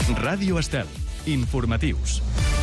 Ràdio Estel. Informatius.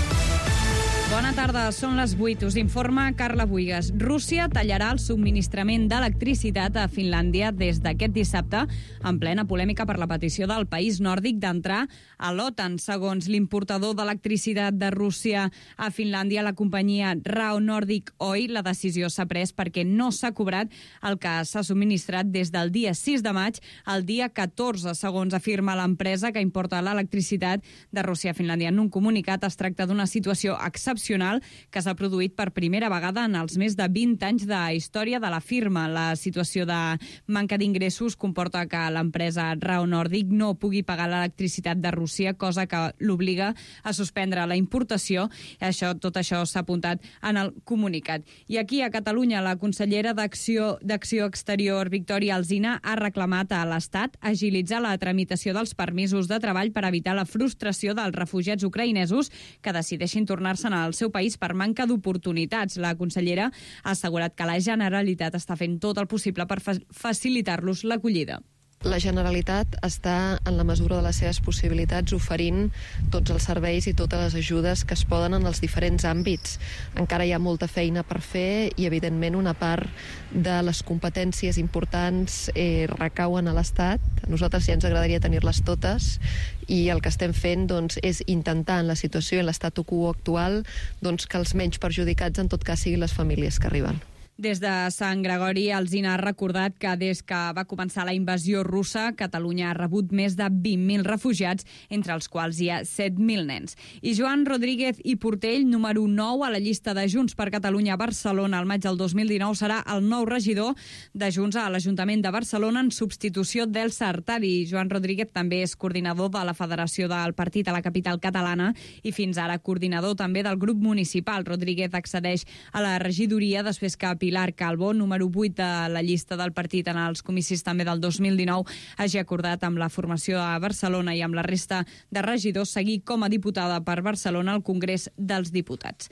Bona tarda, són les 8. Us informa Carla Buigas. Rússia tallarà el subministrament d'electricitat a Finlàndia des d'aquest dissabte, en plena polèmica per la petició del país nòrdic d'entrar a l'OTAN. Segons l'importador d'electricitat de Rússia a Finlàndia, la companyia RAO Nordic Oil, la decisió s'ha pres perquè no s'ha cobrat el que s'ha subministrat des del dia 6 de maig al dia 14, segons afirma l'empresa que importa l'electricitat de Rússia a Finlàndia. En un comunicat es tracta d'una situació excepcional que s'ha produït per primera vegada en els més de 20 anys de història de la firma. La situació de manca d'ingressos comporta que l'empresa RAO Nordic no pugui pagar l'electricitat de Rússia, cosa que l'obliga a suspendre la importació. Tot això s'ha apuntat en el comunicat. I aquí a Catalunya, la consellera d'Acció Exterior, Victòria Alsina, ha reclamat a l'Estat agilitzar la tramitació dels permisos de treball per evitar la frustració dels refugiats ucraïnesos que decideixin tornar-se'n al seu país per manca d'oportunitats. La consellera ha assegurat que la Generalitat està fent tot el possible per facilitar-los l'acollida. La Generalitat està, en la mesura de les seves possibilitats, oferint tots els serveis i totes les ajudes que es poden en els diferents àmbits. Encara hi ha molta feina per fer i, evidentment, una part de les competències importants recauen a l'Estat. A nosaltres ja ens agradaria tenir-les totes i el que estem fent és intentar, en la situació i en l'estatu quo actual, que els menys perjudicats, en tot cas, siguin les famílies que arriben. Des de Sant Gregori, Alsina ha recordat que des que va començar la invasió russa, Catalunya ha rebut més de 20.000 refugiats, entre els quals hi ha 7.000 nens. I Joan Rodríguez i Portell, número 9 a la llista de Junts per Catalunya a Barcelona al maig del 2019, serà el nou regidor de Junts a l'Ajuntament de Barcelona en substitució d'Elsa Artadi. Joan Rodríguez també és coordinador de la Federació del Partit a la capital catalana i fins ara coordinador també del grup municipal. Rodríguez accedeix a la regidoria després que Pilar Calvo, número 8 de la llista del partit en els comicis també del 2019, hagi acordat amb la formació a Barcelona i amb la resta de regidors seguir com a diputada per Barcelona al Congrés dels Diputats.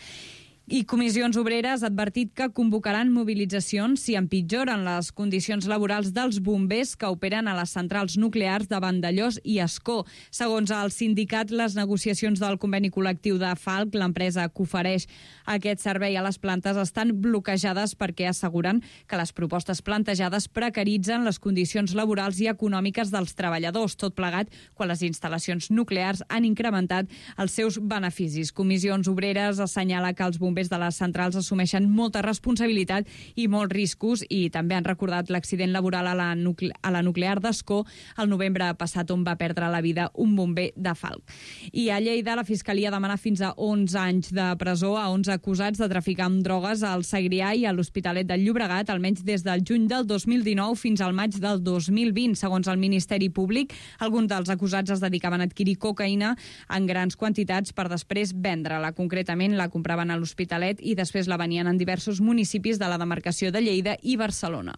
I Comissions Obreres ha advertit que convocaran mobilitzacions si empitjoren les condicions laborals dels bombers que operen a les centrals nuclears de Vandellòs i Ascó. Segons el sindicat, les negociacions del conveni col·lectiu de Falc, l'empresa que ofereix aquest servei a les plantes, estan bloquejades perquè asseguren que les propostes plantejades precaritzen les condicions laborals i econòmiques dels treballadors, tot plegat quan les instal·lacions nuclears han incrementat els seus beneficis. Comissions Obreres assenyala que els bombers de les centrals assumeixen molta responsabilitat i molts riscos i també han recordat l'accident laboral a la nuclear d'Ascó el novembre passat, on va perdre la vida un bomber de Falc. I a Lleida, la Fiscalia demana fins a 11 anys de presó a 11 acusats de traficar amb drogues al Segrià i a l'Hospitalet del Llobregat, almenys des del juny del 2019 fins al maig del 2020. Segons el Ministeri Públic, alguns dels acusats es dedicaven a adquirir cocaïna en grans quantitats per després vendre-la. Concretament, la compraven a l'Hospitalet i després la venien en diversos municipis de la demarcació de Lleida i Barcelona.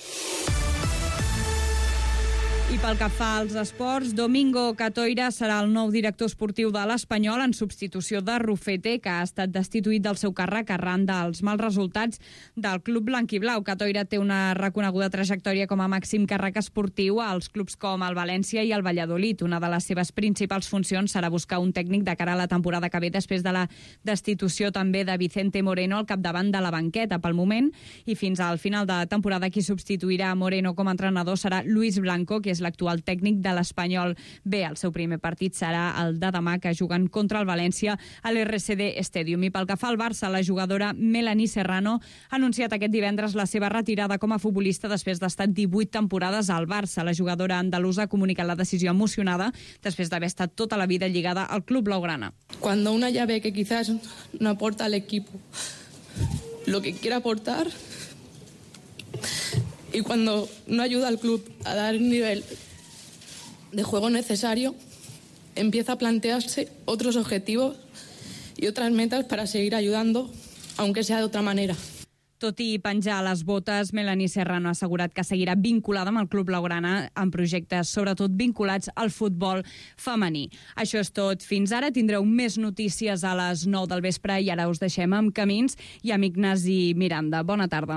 I pel que fa als esports, Domingo Catoira serà el nou director esportiu de l'Espanyol en substitució de Rufete, que ha estat destituït del seu càrrec arran dels mals resultats del club blanquiblau. Catoira té una reconeguda trajectòria com a màxim càrrec esportiu als clubs com el València i el Valladolid. Una de les seves principals funcions serà buscar un tècnic de cara a la temporada que ve, després de la destitució també de Vicente Moreno al capdavant de la banqueta pel moment, i fins al final de temporada qui substituirà Moreno com a entrenador serà Luis Blanco, que és l'actual tècnic de l'Espanyol B. El seu primer partit serà el de demà, que juguen contra el València a l'RCD Stadium. I pel que fa al Barça, la jugadora Melanie Serrano ha anunciat aquest divendres la seva retirada com a futbolista després d'estar 18 temporades al Barça. La jugadora andalusa ha comunicat la decisió emocionada després d'haver estat tota la vida lligada al club blaugrana. Cuando una ya ve que quizás no aporta al equipo lo que quiere aportar, y cuando no ayuda al club a dar el nivel de juego necesario, empieza a plantearse otros objetivos y otras metas para seguir ayudando, aunque sea de otra manera. Tot i penjar les botes, Melanie Serrano ha assegurat que seguirà vinculada amb el club blaugrana en projectes sobretot vinculats al futbol femení. Això és tot. Fins ara tindreu més notícies a les 9 del vespre i ara us deixem amb Camins i amb Ignasi Miranda. Bona tarda.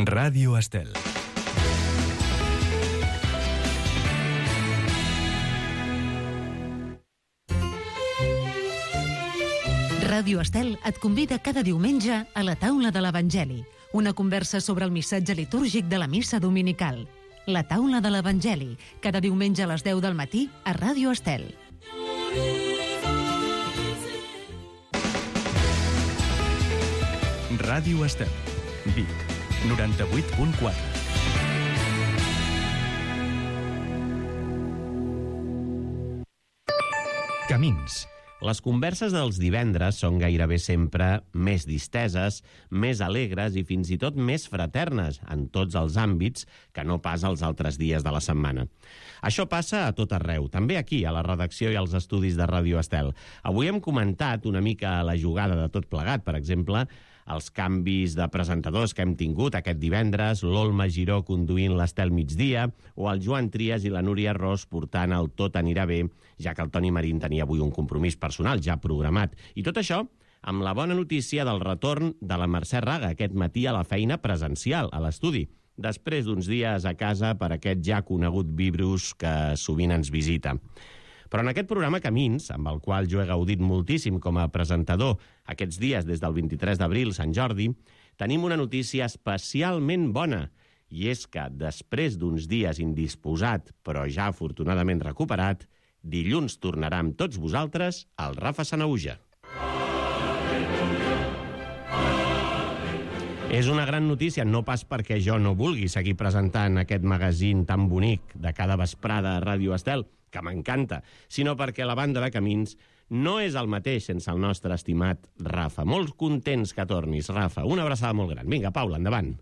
Ràdio Estel. Ràdio Estel et convida cada diumenge a la taula de l'Evangeli, una conversa sobre el missatge litúrgic de la missa dominical. La taula de l'Evangeli, cada diumenge a les 10 del matí a Ràdio Estel. Ràdio Estel. Vic, 98.4. Camins. Les converses dels divendres són gairebé sempre més disteses, més alegres i fins i tot més fraternes en tots els àmbits que no pas els altres dies de la setmana. Això passa a tot arreu, també aquí, a la redacció i als estudis de Ràdio Estel. Avui hem comentat una mica la jugada de tot plegat, per exemple, els canvis de presentadors que hem tingut aquest divendres, l'Olma Giró conduint l'Estel migdia, o el Joan Trias i la Núria Ros portant el Tot anirà bé, ja que el Toni Marín tenia avui un compromís personal ja programat. I tot això amb la bona notícia del retorn de la Mercè Raga aquest matí a la feina presencial, a l'estudi, després d'uns dies a casa per aquest ja conegut virus que sovint ens visita. Però en aquest programa Camins, amb el qual jo he gaudit moltíssim com a presentador aquests dies des del 23 d'abril, Sant Jordi, tenim una notícia especialment bona, i és que després d'uns dies indisposat, però ja afortunadament recuperat, dilluns tornarà amb tots vosaltres el Rafa Sanahuja. És una gran notícia, no pas perquè jo no vulgui seguir presentant aquest magazín tan bonic de cada vesprada a Ràdio Estel, que m'encanta, sinó perquè la banda de Camins no és el mateix sense el nostre estimat Rafa. Molt contents que tornis, Rafa. Una abraçada molt gran. Vinga, Paula, endavant.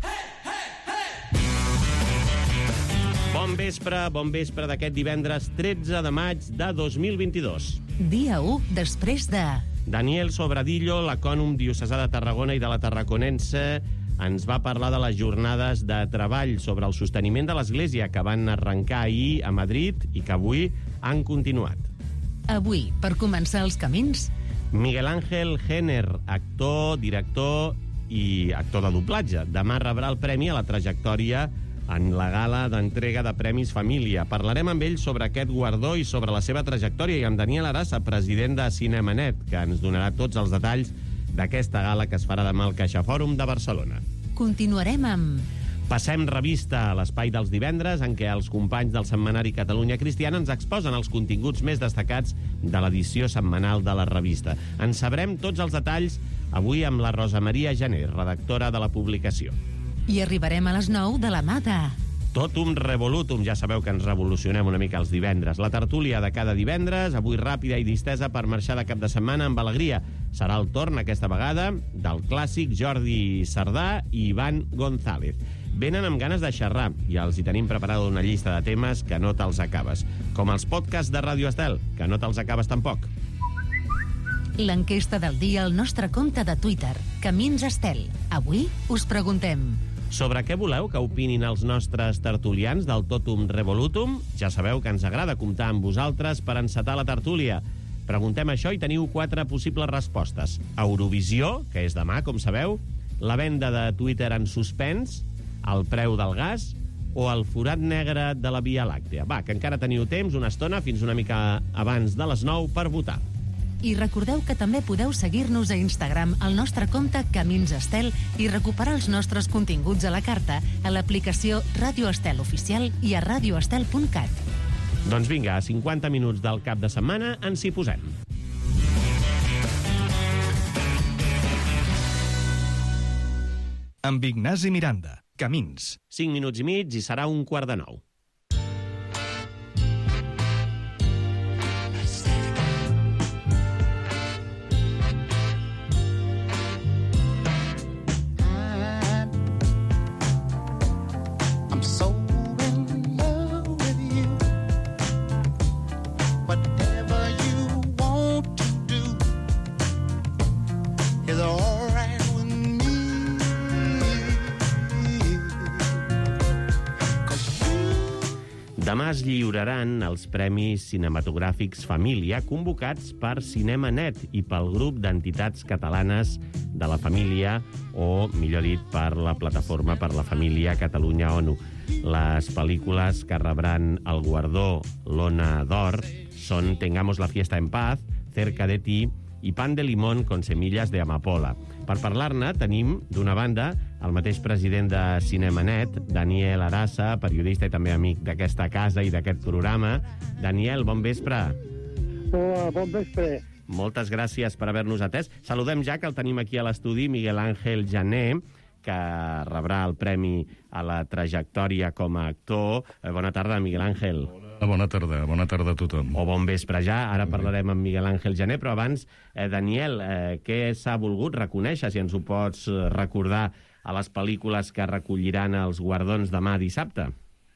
Bon vespre d'aquest divendres 13 de maig de 2022. Dia 1 després de... Daniel Sobradillo, l'acònom diocesà de Tarragona i de la Tarraconense, ens va parlar de les jornades de treball sobre el sosteniment de l'Església que van arrencar ahir a Madrid i que avui han continuat. Avui, per començar els camins... Miguel Ángel Jenner, actor, director i actor de doblatge. Demà rebrà el premi a la trajectòria en la gala d'entrega de Premis Família. Parlarem amb ell sobre aquest guardó i sobre la seva trajectòria i amb Daniel Arassa, president de Cinemanet, que ens donarà tots els detalls d'aquesta gala que es farà demà al CaixaFòrum de Barcelona. Continuarem amb... Passem revista a l'espai dels divendres en què els companys del setmanari Catalunya Cristiana ens exposen els continguts més destacats de l'edició setmanal de la revista. En sabrem tots els detalls avui amb la Rosa Maria Janer, redactora de la publicació. I arribarem a les 9 de la mà de... Totum revolutum, ja sabeu que ens revolucionem una mica els divendres. La tertúlia de cada divendres, avui ràpida i distesa per marxar de cap de setmana amb alegria. Serà el torn, aquesta vegada, del clàssic Jordi Sardà i Ivan González. Venen amb ganes de xerrar i els hi tenim preparada una llista de temes que no te'ls acabes. Com els podcasts de Ràdio Estel, que no te'ls acabes tampoc. L'enquesta del dia al nostre compte de Twitter, Camins Estel. Avui us preguntem... Sobre què voleu que opinin els nostres tertulians del Totum Revolutum? Ja sabeu que ens agrada comptar amb vosaltres per encetar la tertúlia. Preguntem això i teniu 4 possibles respostes. Eurovisió, que és demà, com sabeu, la venda de Twitter en suspens, el preu del gas o el forat negre de la Via Làctea. Va, que encara teniu temps, una estona, fins una mica abans de les 9, per votar. I recordeu que també podeu seguir-nos a Instagram al nostre compte Camins Estel i recuperar els nostres continguts a la carta a l'aplicació Ràdio Estel Oficial i a radioestel.cat. Doncs vinga, a 50 minuts del cap de setmana ens hi posem. Amb Ignasi Miranda, Camins. 5 minuts i mig i serà 8:45. Demà es lliuraran els Premis Cinematogràfics Família, convocats per Cinemanet i pel grup d'entitats catalanes de la família, o, millor dit, per la Plataforma per la Família Catalunya-ONU. Les pel·lícules que rebran el guardó l'Ona d'Or són Tengamos la fiesta en paz, Cerca de ti i Pan de limón con semillas de amapola. Per parlar-ne tenim, d'una banda, el mateix president de Cinemanet, Daniel Arassa, periodista i també amic d'aquesta casa i d'aquest programa. Daniel, bon vespre. Hola, bon vespre. Moltes gràcies per haver-nos atès. Saludem ja, que el tenim aquí a l'estudi, Miguel Ángel Jané, que rebrà el premi a la trajectòria com a actor. Bona tarda, Miguel Ángel. Bona tarda a tothom. O bon vespre ja, ara parlarem amb Miguel Ángel Jané, però abans, Daniel, què s'ha volgut reconèixer, si ens ho pots recordar, a les pel·lícules que recolliran els guardons demà dissabte?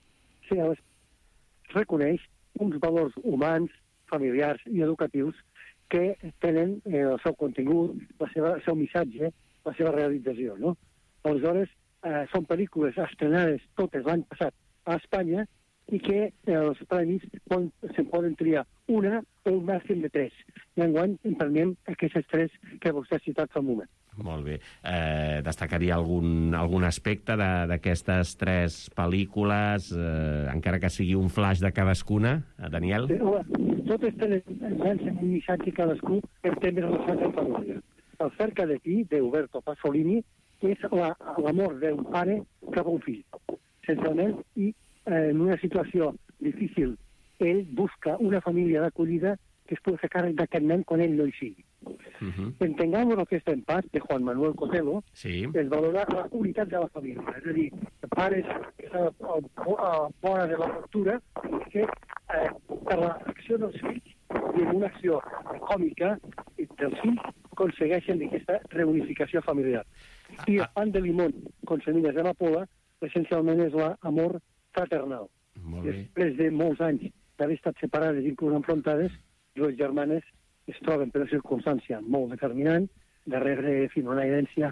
Sí, es reconeix uns valors humans, familiars i educatius que tenen el seu contingut, el seu missatge, la seva realització, no? Aleshores, són pel·lícules estrenades totes l'any passat a Espanya i que els premis se'n poden triar una o un màxim de 3. I enguany en prenem aquestes 3 que vostè ha citat fa un moment. Molt bé. Destacaria algun aspecte d'aquestes 3 pel·lícules, encara que sigui un flash de cadascuna, Daniel? Sí, totes tenen un missatge cadascú en temes relacionats amb família. El Cerca de ti, d'Uberto Pasolini, que és l'amor d'un pare cap a un fill. Essencialment, i en una situació difícil, ell busca una família d'acollida que es pugui fer càrrec d'aquest nen quan ell no hi sigui. Entengamos lo que està en paz, de Juan Manuel Cotelo, es valora la unitat de la família. És a dir, pares que estan a vora de la ruptura, que per l'acció dels fills i en una acció còmica dels fills aconsegueixen aquesta reunificació familiar. I el Pan de limón con semillas de amapola essencialment és l'amor fraternal. Després de molts anys d'haver estat separades, inclús enfrontades, dues germanes es troben per una circumstància molt determinant, de rebre una herència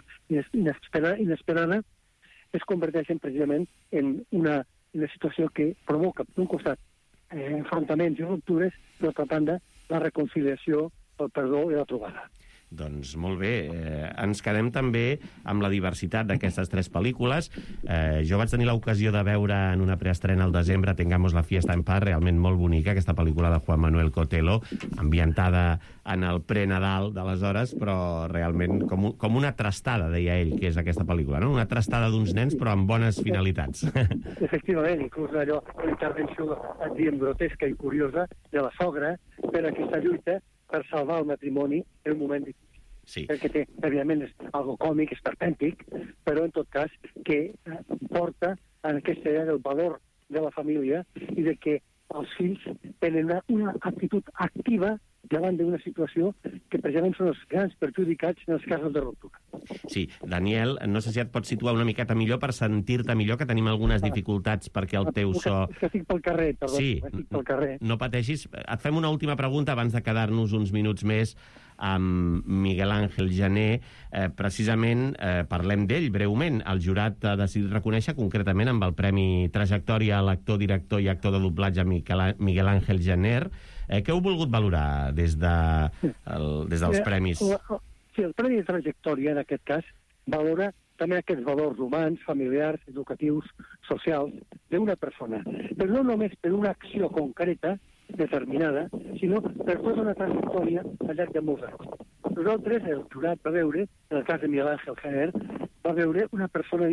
inesperada, es converteixen precisament en una situació que provoca, per un costat, enfrontaments i ruptures, però per banda, la reconciliació, el perdó i la trobada. Doncs molt bé. Ens quedem també amb la diversitat d'aquestes 3 pel·lícules. Jo vaig tenir l'ocasió de veure en una preestrena al desembre Tengamos la fiesta en paz, realment molt bonica, aquesta pel·lícula de Juan Manuel Cotelo, ambientada en el pre-Nadal d'aleshores, però realment com una trastada, deia ell, que és aquesta pel·lícula, no? Una trastada d'uns nens, però amb bones finalitats. Efectivament, inclús allò, una intervenció, diguem, grotesca i curiosa de la sogra per aquesta lluita per salvar el matrimoni en un moment difícil. Sí. Perquè té, evidentment, és algo còmic, esperpèntic, però en tot cas que porta en aquesta idea del valor de la família i de que els fills tenen una actitud activa davant d'una situació que precisament són els grans perjudicats en els casos de ruptura. Sí, Daniel, no sé si et pots situar una miqueta millor per sentir-te millor, que tenim algunes dificultats perquè el teu so... És que estic pel carrer, perdó. Sí, estic pel carrer. No pateixis. Et fem una última pregunta abans de quedar-nos uns minuts més amb Miguel Ángel Jané. Precisament parlem d'ell breument. El jurat ha decidit reconèixer concretament amb el Premi Trajectòria a l'actor, director i actor de doblatge Miguel Ángel Jané. Què heu volgut valorar des dels premis? Sí, el Premi de Trajectòria, en aquest cas, valora també aquests valors humans, familiars, educatius, socials, d'una persona. Però no només per una acció concreta, determinada, sinó per tota una trajectòria al llarg de molts anys. Nosaltres, el jurat va veure, en el cas de Miguel Ángel Jané, va veure una persona,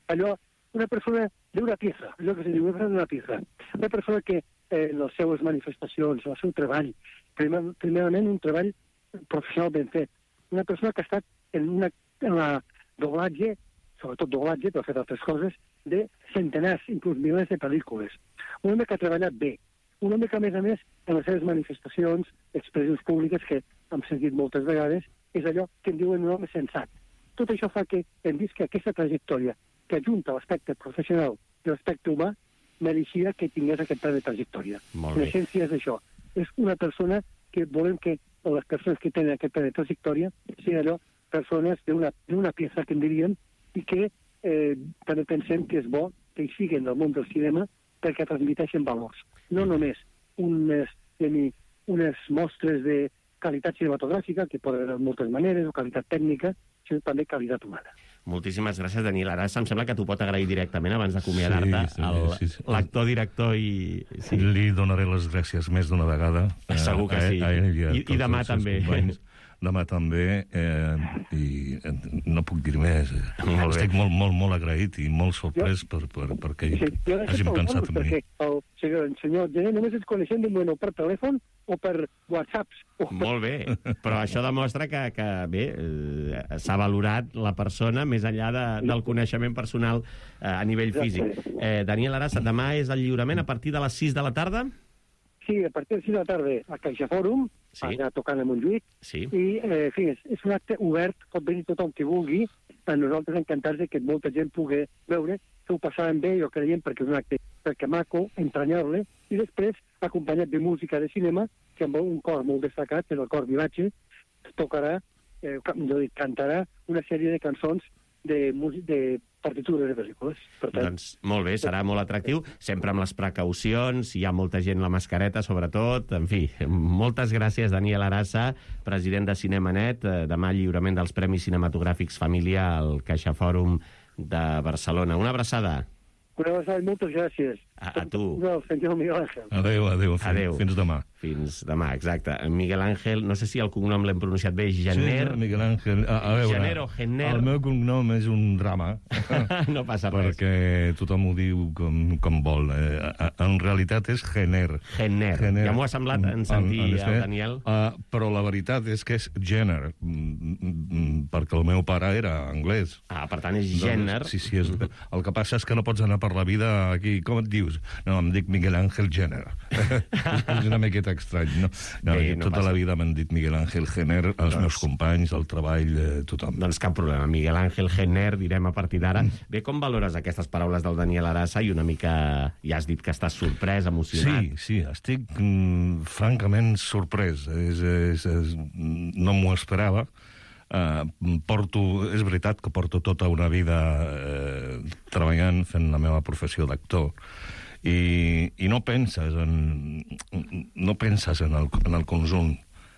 una persona d'una pieza, allò que se diu, una pieza. Una persona que en les seues manifestacions, en el seu treball, primerament un treball professional ben fet. Una persona que ha estat en la doblatge, sobretot doblatge, però ha fet altres coses, de centenars, inclús milers de pel·lícules. Un home que ha treballat bé. Un home que, a més, en les seves manifestacions, expressions públiques, que hem sentit moltes vegades, és allò que en diuen un home sensat. Tot això fa que hem vist que aquesta trajectòria, que ajunta l'aspecte professional i l'aspecte humà, mereixia que tingués aquest pla de trajectòria. En essència és això. És una persona que volem que les persones que tenen aquest pla de trajectòria siguin allò, persones d'una pieza, que en diríem, i que també pensem que és bo que hi siguin del món del cinema perquè transmiteixen valors. No només unes mostres de qualitat cinematogràfica, que poden haver moltes maneres, o qualitat tècnica, sinó també qualitat humana. Moltíssimes gràcies, Daniel. Ara em sembla que t'ho pot agrair directament abans d'acomiadar-te l'actor, director i... Sí. Li donaré les gràcies més d'una vegada. Segur que sí. I demà també. Demà també, i no puc dir més. Estic molt agraït i molt sorprès perquè hagin pensat en mi. Perquè el senyor Gené només ens coneixem per telèfon o per whatsapps. Molt bé, però això demostra que bé, s'ha valorat la persona més enllà del coneixement personal a nivell físic. Daniel Arassa, demà és el lliurament a partir de les 6 de la tarda? Sí, a partir de 6 de la tarda a Caixa Fòrum, allà tocant a Montjuïc, i és un acte obert, pot venir tothom que vulgui, a nosaltres encantats que molta gent pugui veure, que ho passàvem bé, jo creiem, perquè és un acte perquè maco, entranyable, i després acompanyat de música de cinema, que amb un cor molt destacat, el cor Vivatge, tocarà, cantarà una sèrie de cançons de partitures de pel·lícules. Doncs molt bé, serà molt atractiu, sempre amb les precaucions, hi ha molta gent la mascareta, sobretot, en fi, moltes gràcies, Daniel Arassa, president de Cinemanet, demà lliurament dels Premis Cinematogràfics Família al Caixa Fòrum de Barcelona. Una abraçada. Una abraçada i moltes gràcies. A tu. El senyor Miguel Ángel. Adéu. Fins demà. Fins demà, exacte. Miguel Ángel, no sé si el cognom l'hem pronunciat bé, Gener. Sí, Miguel Ángel. A veure, Gener o Gener. El meu cognom és un drama. No passa res. Perquè tothom ho diu com vol. En realitat és Gener. Gener. Ja m'ho ha semblat en sentir el Daniel. Però la veritat és que és Jenner, perquè el meu pare era anglès. Per tant és Gener. Sí, el que passa és que no pots anar per la vida aquí, com et dius? No, em dic Miguel Ángel Jenner. És una miqueta estrany, no? Tota la vida m'han dit Miguel Ángel Jenner, els meus companys, el treball, tothom. Doncs cap problema, Miguel Ángel Jenner, direm a partir d'ara. Bé, com valores aquestes paraules del Daniel Arassa i una mica, ja has dit que estàs sorprès, emocionat? Sí, estic francament sorprès. No m'ho esperava. És veritat que porto tota una vida treballant, fent la meva professió d'actor, i no penses en el conjunt,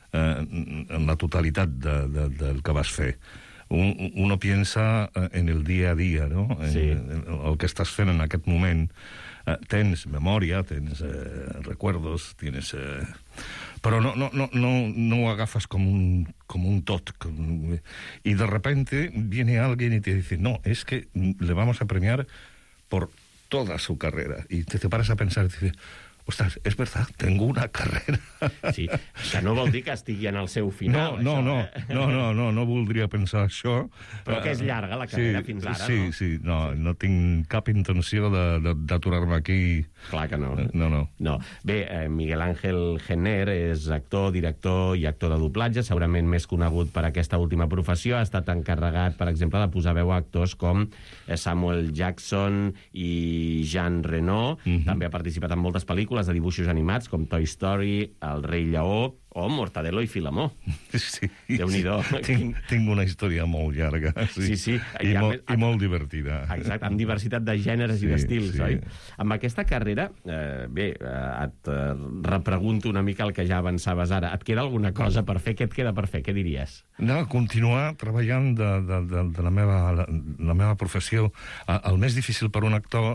en la totalitat del que vas fer. Uno piensa en el dia a dia, no? El que estàs fent en aquest moment. Tens memòria, tens recuerdos, tienes... Però no ho agafes com un tot. Y de repente viene alguien y te dice, no, es que le vamos a premiar por toda su carrera. Y te paras a pensar y dices, ostres, és verdad, tengo una carrera. Sí, que no vol dir que estigui en el seu final. No voldria pensar això. Però que és llarga la carrera fins ara, no? Sí, no tinc cap intenció d'aturar-me aquí. Clar que no. No. Bé, Miguel Ángel Jenner és actor, director i actor de doblatge, segurament més conegut per aquesta última professió. Ha estat encarregat, per exemple, de posar veu a actors com Samuel Jackson i Jean Reno. També ha participat en moltes pel·lícules de dibuixos animats com Toy Story, El rei lleó o Mortadelo i Filemó. Sí. Déu-n'hi-do. Tinc una història molt llarga. Sí. I molt divertida. Exacte, amb diversitat de gèneres i d'estils, oi? Amb aquesta carrera, et repregunto una mica el que ja avançaves ara. Et queda alguna cosa per fer? Què et queda per fer? Què diries? No, continuar treballant de la meva professió. El més difícil per un actor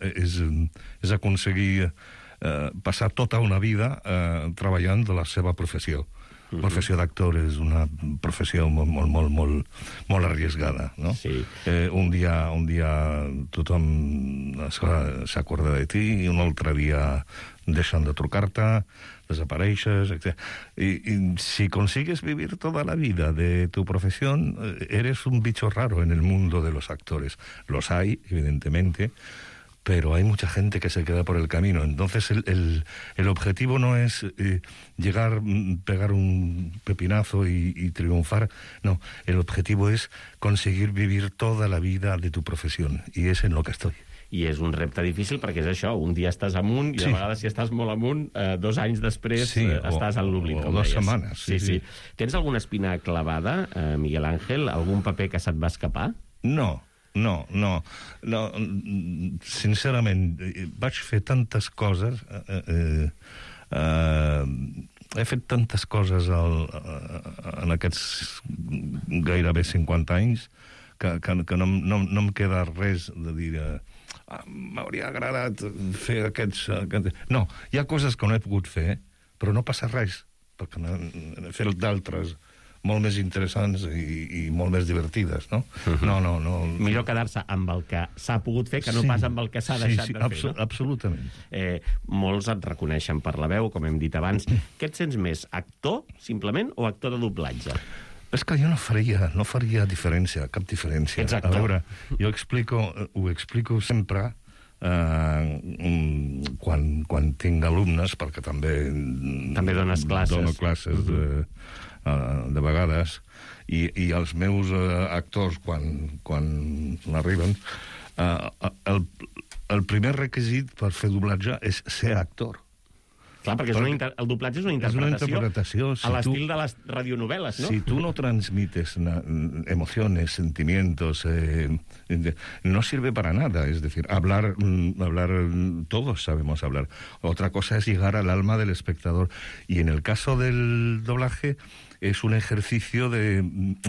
és aconseguir passar tota una vida treballant de la seva professió. La professió d'actor és una professió molt arriesgada, ¿no? Sí. Un dia tothom s'acorda de ti i un altre dia deixen de trucar-te, desapareixes, etc. Y si consigues vivir toda la vida de tu profesión, eres un bicho raro en el mundo de los actores. Los hay, evidentemente, pero hay mucha gente que se queda por el camino. Entonces el objetivo no es llegar, pegar un pepinazo y triunfar. No, el objetivo es conseguir vivir toda la vida de tu profesión. Y es en lo que estoy. I és un repte difícil perquè és això, un dia estàs amunt i a vegades si estàs molt amunt, 2 anys després estàs en l'oblit, com deies. O 2 setmanes. Sí. Tens alguna espina clavada, Miguel Ángel? Algun paper que se't va escapar? No, Sincerament, vaig fer tantes coses... he fet tantes coses en aquests gairebé 50 anys que no em queda res de dir... m'hauria agradat fer aquests... No, hi ha coses que no he pogut fer, però no passa res, perquè n'he fet d'altres molt més interessants i molt més divertides, no? No. Millor quedar-se amb el que s'ha pogut fer que no pas amb el que s'ha deixat de fer, no? Absolutament. Molts et reconeixen per la veu, com hem dit abans. Què et sents més, actor, simplement, o actor de doblatge? És que jo no faria diferència, cap diferència. Ets actor. A veure, jo ho explico sempre quan tinc alumnes, perquè també dones classes. Dono classes de vegades, i els meus actors, quan arriben, el primer requisit per fer doblatge és ser actor. Clar, perquè el doblatge és una interpretació a l'estil de les radionoveles, ¿no? Si tú no transmites emociones, sentimientos, no sirve para nada. Es decir, hablar, todos sabemos hablar. Otra cosa es llegar al alma del espectador. Y en el caso del doblaje es un ejercicio de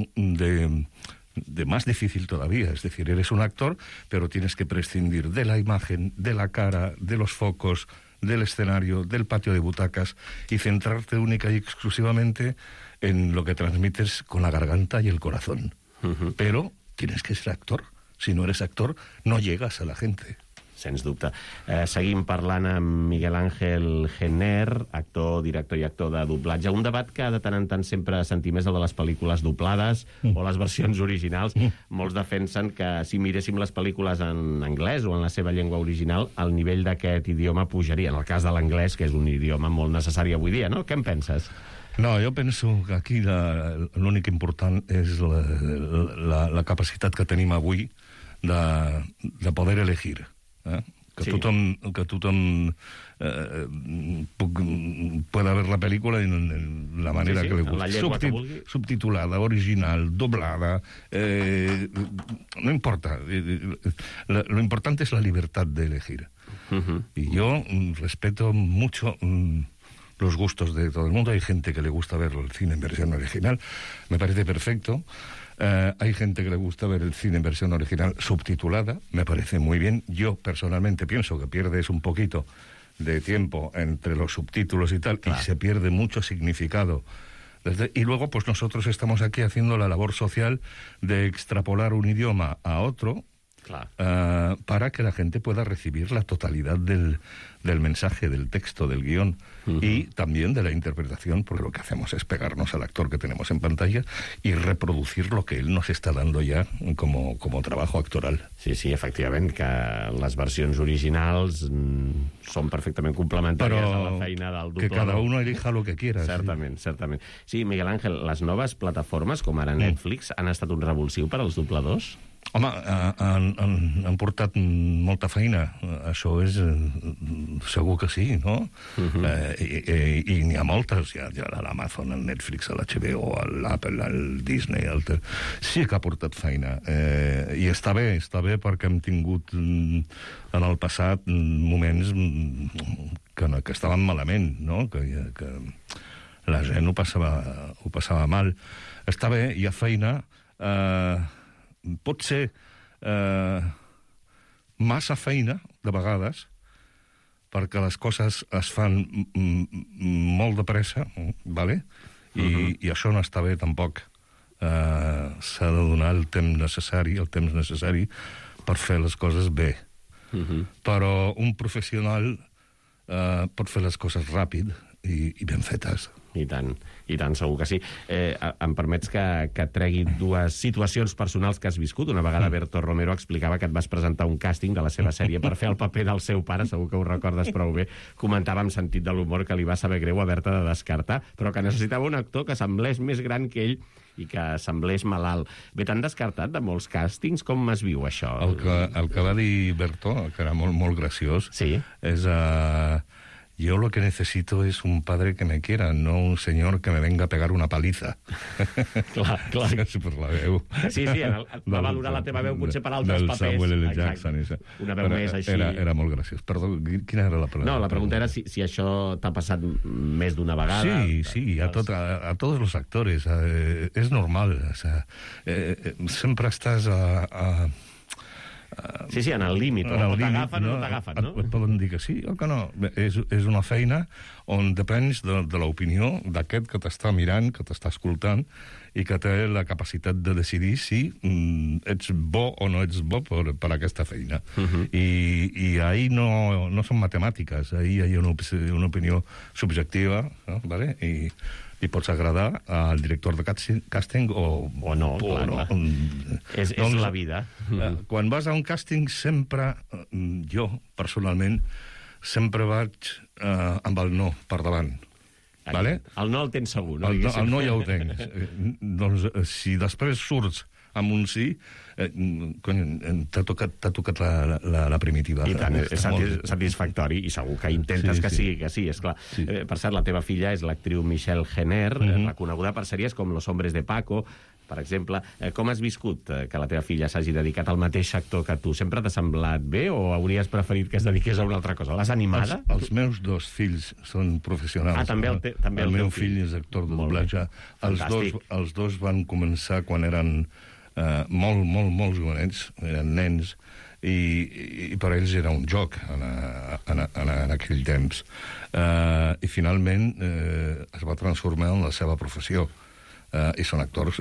más difícil todavía. Es decir, eres un actor, pero tienes que prescindir de la imagen, de la cara, de los focos, del escenario, del patio de butacas, y centrarte única y exclusivamente en lo que transmites con la garganta y el corazón. Pero tienes que ser actor. Si no eres actor, no llegas a la gente. Sens dubte. Seguim parlant amb Miguel Ángel Jenner, actor, director i actor de doblatge. Un debat que de tant en tant sempre sentim és el de les pel·lícules doblades o les versions originals. Molts defensen que si miréssim les pel·lícules en anglès o en la seva llengua original, el nivell d'aquest idioma pujaria. En el cas de l'anglès, que és un idioma molt necessari avui dia, no? Què en penses? No, jo penso que aquí l'únic important és la capacitat que tenim avui de poder elegir. Que tothom pueda ver la película en la manera que le gusta. Subtitulada, original, doblada, no importa. Lo importante es la libertad de elegir. Y yo respeto mucho los gustos de todo el mundo. Hay gente que le gusta ver el cine en versión original, me parece perfecto. Hay gente que le gusta ver el cine en versión original subtitulada, me parece muy bien. Yo personalmente pienso que pierdes un poquito de tiempo entre los subtítulos y tal, claro, y se pierde mucho significado. Y luego, pues nosotros estamos aquí haciendo la labor social de extrapolar un idioma a otro, claro, para que la gente pueda recibir la totalidad del mensaje, del texto, del guión, y también de la interpretación, porque lo que hacemos es pegarnos al actor que tenemos en pantalla y reproducir lo que él nos está dando ya como trabajo actoral. Sí, efectivament, que les versions originals són perfectament complementàries a la feina del doblador. Que cada uno elija lo que quiera. Certament. Sí, Miguel Ángel, les noves plataformes, com ara Netflix, han estat un revulsiu per als dobladors? Home, han portat molta feina, això és segur que sí, no? I n'hi ha moltes, hi ha l'Amazon, el Netflix, l'HBO, l'Apple, el Disney, sí que ha portat feina, i està bé perquè hem tingut en el passat moments que estaven malament, no? Que la gent ho passava mal. Està bé, hi ha feina, pot ser massa feina, de vegades, perquè les coses es fan molt de pressa, vale? I això no està bé, tampoc. S'ha de donar el temps necessari per fer les coses bé. Però un professional pot fer les coses ràpid i ben fetes. I tant, segur que sí. Em permets que tregui dues situacions personals que has viscut. Una vegada Berto Romero explicava que et vas presentar un càsting de la seva sèrie per fer el paper del seu pare, segur que ho recordes prou bé. Comentava amb sentit de l'humor que li va saber greu haver-te de descartar, però que necessitava un actor que semblés més gran que ell i que semblés malalt. Bé, t'han descartat de molts càstings? Com es viu això? El que va dir Berto, que era molt, molt graciós, sí, és... Yo lo que necesito es un padre que me quiera, no un señor que me venga a pegar una paliza. Clar. Per la veu. Sí, va valorar la teva veu potser per altres papers. Del Samuel L. Jackson. Una veu més així. Era molt graciós. Perdó, quina era la pregunta? No, la pregunta era si això t'ha passat més d'una vegada. Sí, a todos los actores. Es normal. O sea, sempre estàs Sí, en el límit. O t'agafen o no t'agafen, no? Et poden dir que sí o que no. És una feina on depens de l'opinió d'aquest que t'està mirant, que t'està escoltant, i que té la capacitat de decidir si ets bo o no ets bo per aquesta feina. I ahí no són matemàtiques, ahí hi ha una opinió subjectiva, no? ¿Vale? I pots agradar al director de càsting o no. Clar. És la vida. Quan vas a un càsting sempre, jo, personalment, sempre vaig amb el no per davant. Vale? El no el tens segur, no? El no ja ho tens. Doncs si després surts amb un sí, t'ha tocat la primitiva. I tant, és satisfactori, i segur que intentes que sigui que sí, esclar. Per cert, la teva filla és l'actriu Michelle Jenner, reconeguda per sèries com Los hombres de Paco, per exemple. Com has viscut que la teva filla s'hagi dedicat al mateix sector que tu? Sempre t'ha semblat bé o hauries preferit que es dediqués a una altra cosa? L'has animada? Els meus dos fills són professionals. També el meu fill és actor de doblatge. Els dos van començar quan eren molt jovenets, eren nens, i per ells era un joc en aquell temps. I finalment es va transformar en la seva professió. I són actors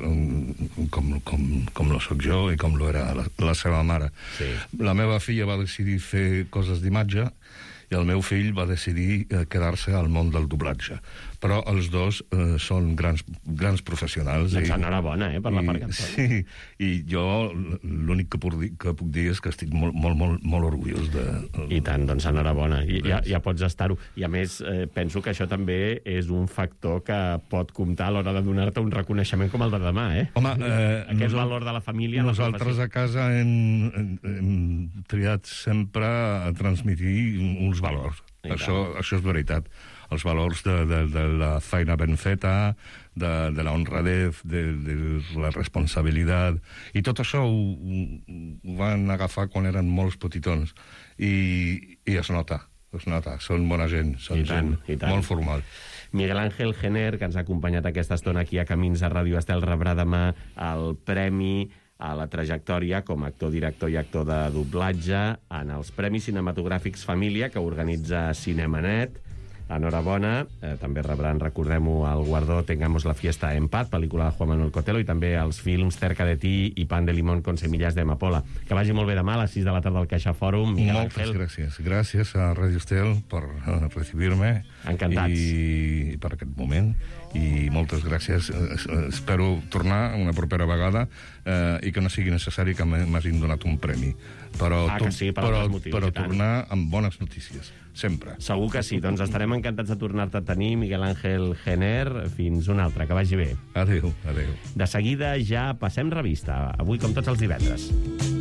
com lo soc jo i com lo era la seva mare. La meva filla va decidir fer coses d'imatge i el meu fill va decidir quedar-se al món del doblatge. Però els dos són grans professionals. Doncs enhorabona, per la part cançó. Sí, i jo l'únic que puc dir és que estic molt orgullós de... I tant, doncs enhorabona. Ja pots estar-ho. I a més, penso que això també és un factor que pot comptar a l'hora de donar-te un reconeixement com el de demà, eh? Home, aquest valor de la família... Nosaltres a casa hem triat sempre a transmitir uns valors. Això és veritat. Els valors de la feina ben feta, de la honradez, de la responsabilitat, i tot això ho van agafar quan eren molts petitons, i es nota, són bona gent, són gent molt formal. Miguel Ángel Jenner, que ens ha acompanyat aquesta estona aquí a Camins a Ràdio Estel, rebrà demà el premi a la trajectòria com a actor, director i actor de doblatge en els Premis Cinematogràfics Família que organitza Cinemanet. Enhorabona, també rebran, recordem-ho, el guardó Tengamos la fiesta en paz, pel·lícula de Juan Manuel Cotelo, i també els films Cerca de ti i Pan de limón con semillas de amapola. Que vagi molt bé demà a les 6 de la tarda al Caixa Fòrum. Moltes gràcies. Gràcies a Radio Estel per recibir-me. Encantats. I per aquest moment. I moltes gràcies. Espero tornar una propera vegada i que no sigui necessari que m'hagin donat un premi. Però tornar amb bones notícies. Sempre. Segur que sí. Doncs estarem encantats de tornar-te a tenir, Miguel Ángel Jenner. Fins una altra. Que vagi bé. Adéu. De seguida ja passem revista. Avui, com tots els divendres.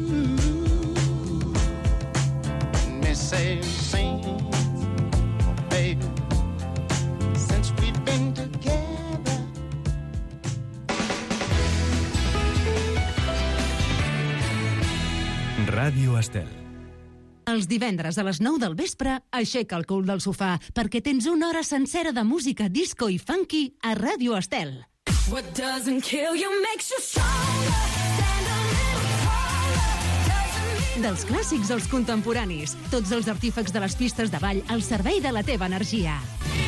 Ràdio Estel. Els divendres a les 9 del vespre, aixeca el cul del sofà, perquè tens una hora sencera de música disco i funky a Ràdio Estel. What doesn't kill you makes you stronger. Stand a little taller. Dels clàssics als contemporanis, tots els artífecs de les pistes de ball al servei de la teva energia.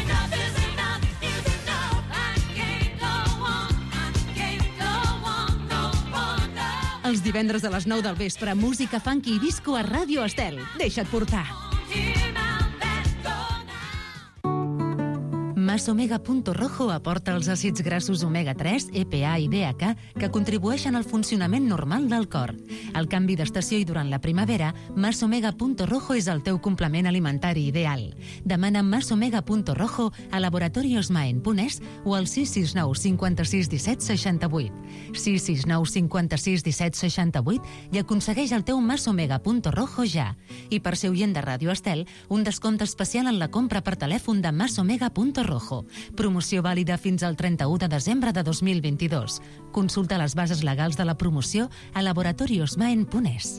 Els divendres a les 9 del vespre, música funky i disco a Ràdio Estel. Deixa't portar. Masomega.rojo aporta els àcids grassos omega-3, EPA i DHA que contribueixen al funcionament normal del cor. Al canvi d'estació i durant la primavera, Masomega.rojo és el teu complement alimentari ideal. Demana Masomega.rojo a laboratoriosmaen.es o al 669 56 17 68. 669 56 17 68 i aconsegueix el teu Masomega.rojo ja. I per ser oient de Ràdio Estel, un descompte especial en la compra per telèfon de Masomega.rojo. Promoció vàlida fins al 31 de desembre de 2022. Consulta les bases legals de la promoció a laboratoriosmaen.es.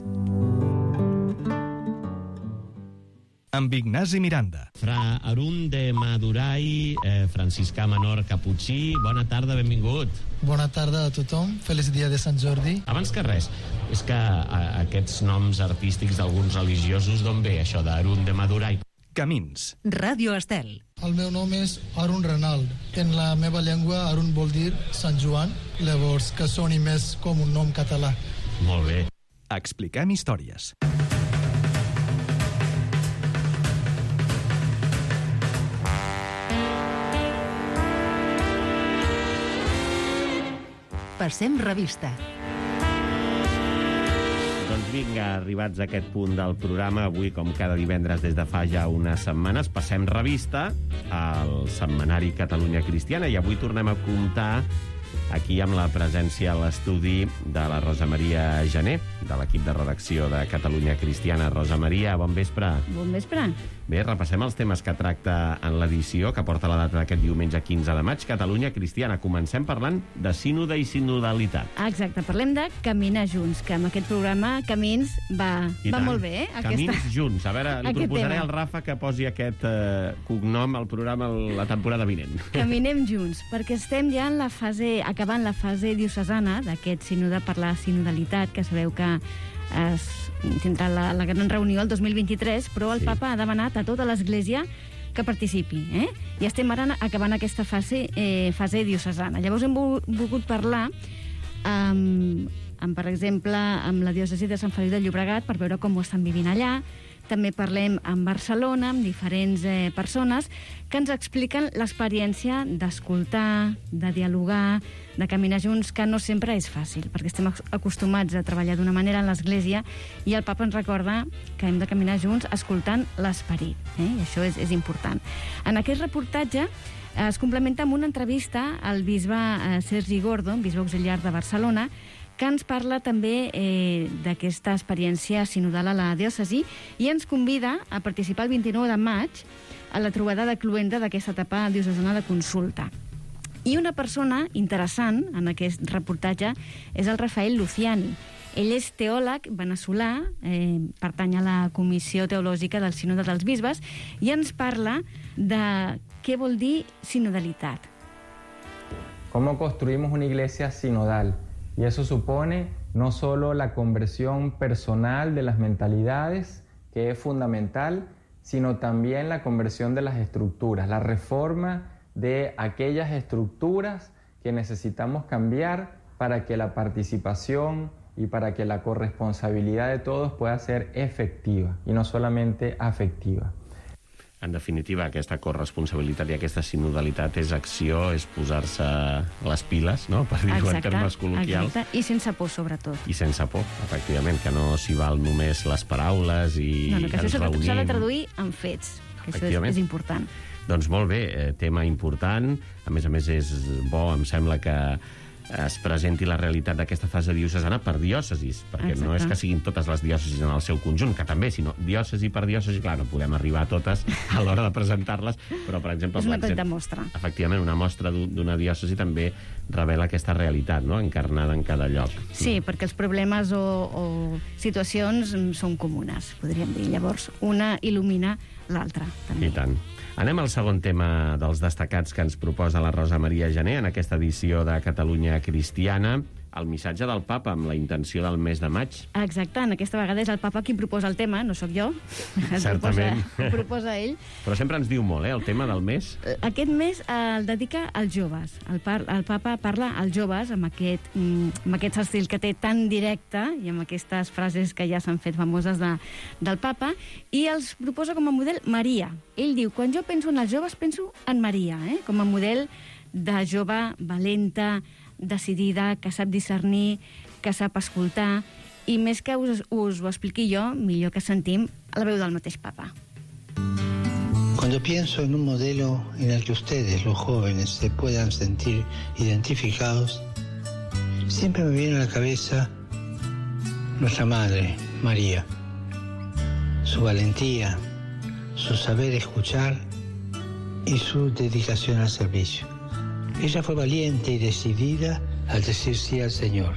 Amb Ignasi Miranda. Fra Arun de Madurai, franciscà menor caputxí, bona tarda, benvingut. Bona tarda a tothom, feliç dia de Sant Jordi. Abans que res, és que aquests noms artístics d'alguns religiosos, d'on ve això d'Arun de Madurai? Camins. Ràdio Estel. El meu nom és Arun Renald. En la meva llengua, Arun vol dir Sant Joan, llavors que soni més com un nom català. Molt bé. Expliquem històries. Passem revista. Doncs vinga, arribats a aquest punt del programa, avui, com cada divendres des de fa ja unes setmanes, passem revista al setmanari Catalunya Cristiana i avui tornem a comptar aquí amb la presència a l'estudi de la Rosa Maria Gené, de l'equip de redacció de Catalunya Cristiana. Rosa Maria, bon vespre. Bon vespre. Bé, repassem els temes que tracta en l'edició, que porta la data d'aquest diumenge 15 de maig, Catalunya Cristiana. Comencem parlant de sínode i sinodalitat. Exacte, parlem de caminar junts, que amb aquest programa Camins va molt bé. Camins junts. A veure, li proposaré tema al Rafa que posi aquest cognom al programa la temporada vinent. Caminem junts, perquè estem ja en la fase, acabant la fase diocesana d'aquest sínode per la sinodalitat, que sabeu que es tindrà la gran reunió el 2023, però el Papa ha demanat a tota l'Església que participi. I estem ara acabant aquesta fase diocesana. Llavors hem volgut parlar per exemple, amb la diòcesi de Sant Feliu de Llobregat per veure com ho estan vivint allà. També parlem amb Barcelona, amb diferents persones que ens expliquen l'experiència d'escoltar, de dialogar, de caminar junts, que no sempre és fàcil, perquè estem acostumats a treballar d'una manera en l'Església i el Papa ens recorda que hem de caminar junts escoltant l'esperit. I això és important. En aquest reportatge es complementa amb una entrevista al bisbe Sergi Gordo, bisbe auxiliar de Barcelona, que ens parla també d'aquesta experiència sinodal a la diòcesi i ens convida a participar el 29 de maig a la trobada de cloenda d'aquesta etapa diocesana de consulta. I una persona interessant en aquest reportatge és el Rafael Luciani. Ell és teòleg veneçolà, pertany a la Comissió Teològica del Sínode dels Bisbes i ens parla de què vol dir sinodalitat. ¿Cómo construimos una iglesia sinodal? Y eso supone no solo la conversión personal de las mentalidades, que es fundamental, sino también la conversión de las estructuras, la reforma de aquellas estructuras que necesitamos cambiar para que la participación y para que la corresponsabilidad de todos pueda ser efectiva y no solamente afectiva. En definitiva, aquesta corresponsabilitat i aquesta sinodalitat és acció, és posar-se les piles, no?, per dir-ho en termes col·loquials. Exacte, i sense por, sobretot. I sense por, efectivament, que no s'hi val només les paraules i que ens reunim. S'ha de traduir en fets, que això és important. Doncs molt bé, tema important. A més, és bo, em sembla, que es presenti la realitat d'aquesta fase diocesana per diòcesis, perquè no és que siguin totes les diòcesis en el seu conjunt, que també, sinó diòcesi per diòcesi, clar, no podem arribar a totes a l'hora de presentar-les, però, per exemple... És una petita mostra. Efectivament, una mostra d'una diòcesi també revela aquesta realitat, no?, encarnada en cada lloc. Sí, perquè els problemes o situacions són comunes, podríem dir. Llavors, una il·lumina l'altra, també. I tant. Anem al segon tema dels destacats que ens proposa la Rosa Maria Gené en aquesta edició de Catalunya Cristiana. el missatge del papa amb la intenció del mes de maig. Exacte, en aquesta vegada és el papa qui proposa el tema, no sóc jo. Certament. Proposa ell. Però sempre ens diu molt, el tema del mes. Aquest mes el dedica als joves. El papa parla als joves amb aquest estil que té tan directe i amb aquestes frases que ja s'han fet famoses del papa, i els proposa com a model Maria. Ell diu, quan jo penso en els joves, penso en Maria, com a model de jove valenta, decidida, que sap discernir, que sap escoltar, i més que us ho expliqui jo, millor que sentim la veu del mateix papa. Cuando pienso en un modelo en el que ustedes, los jóvenes, se puedan sentir identificados, siempre me viene a la cabeza nuestra madre, María. Su valentía, su saber escuchar y su dedicación al servicio. Ella fue valiente y decidida al decir sí al Señor.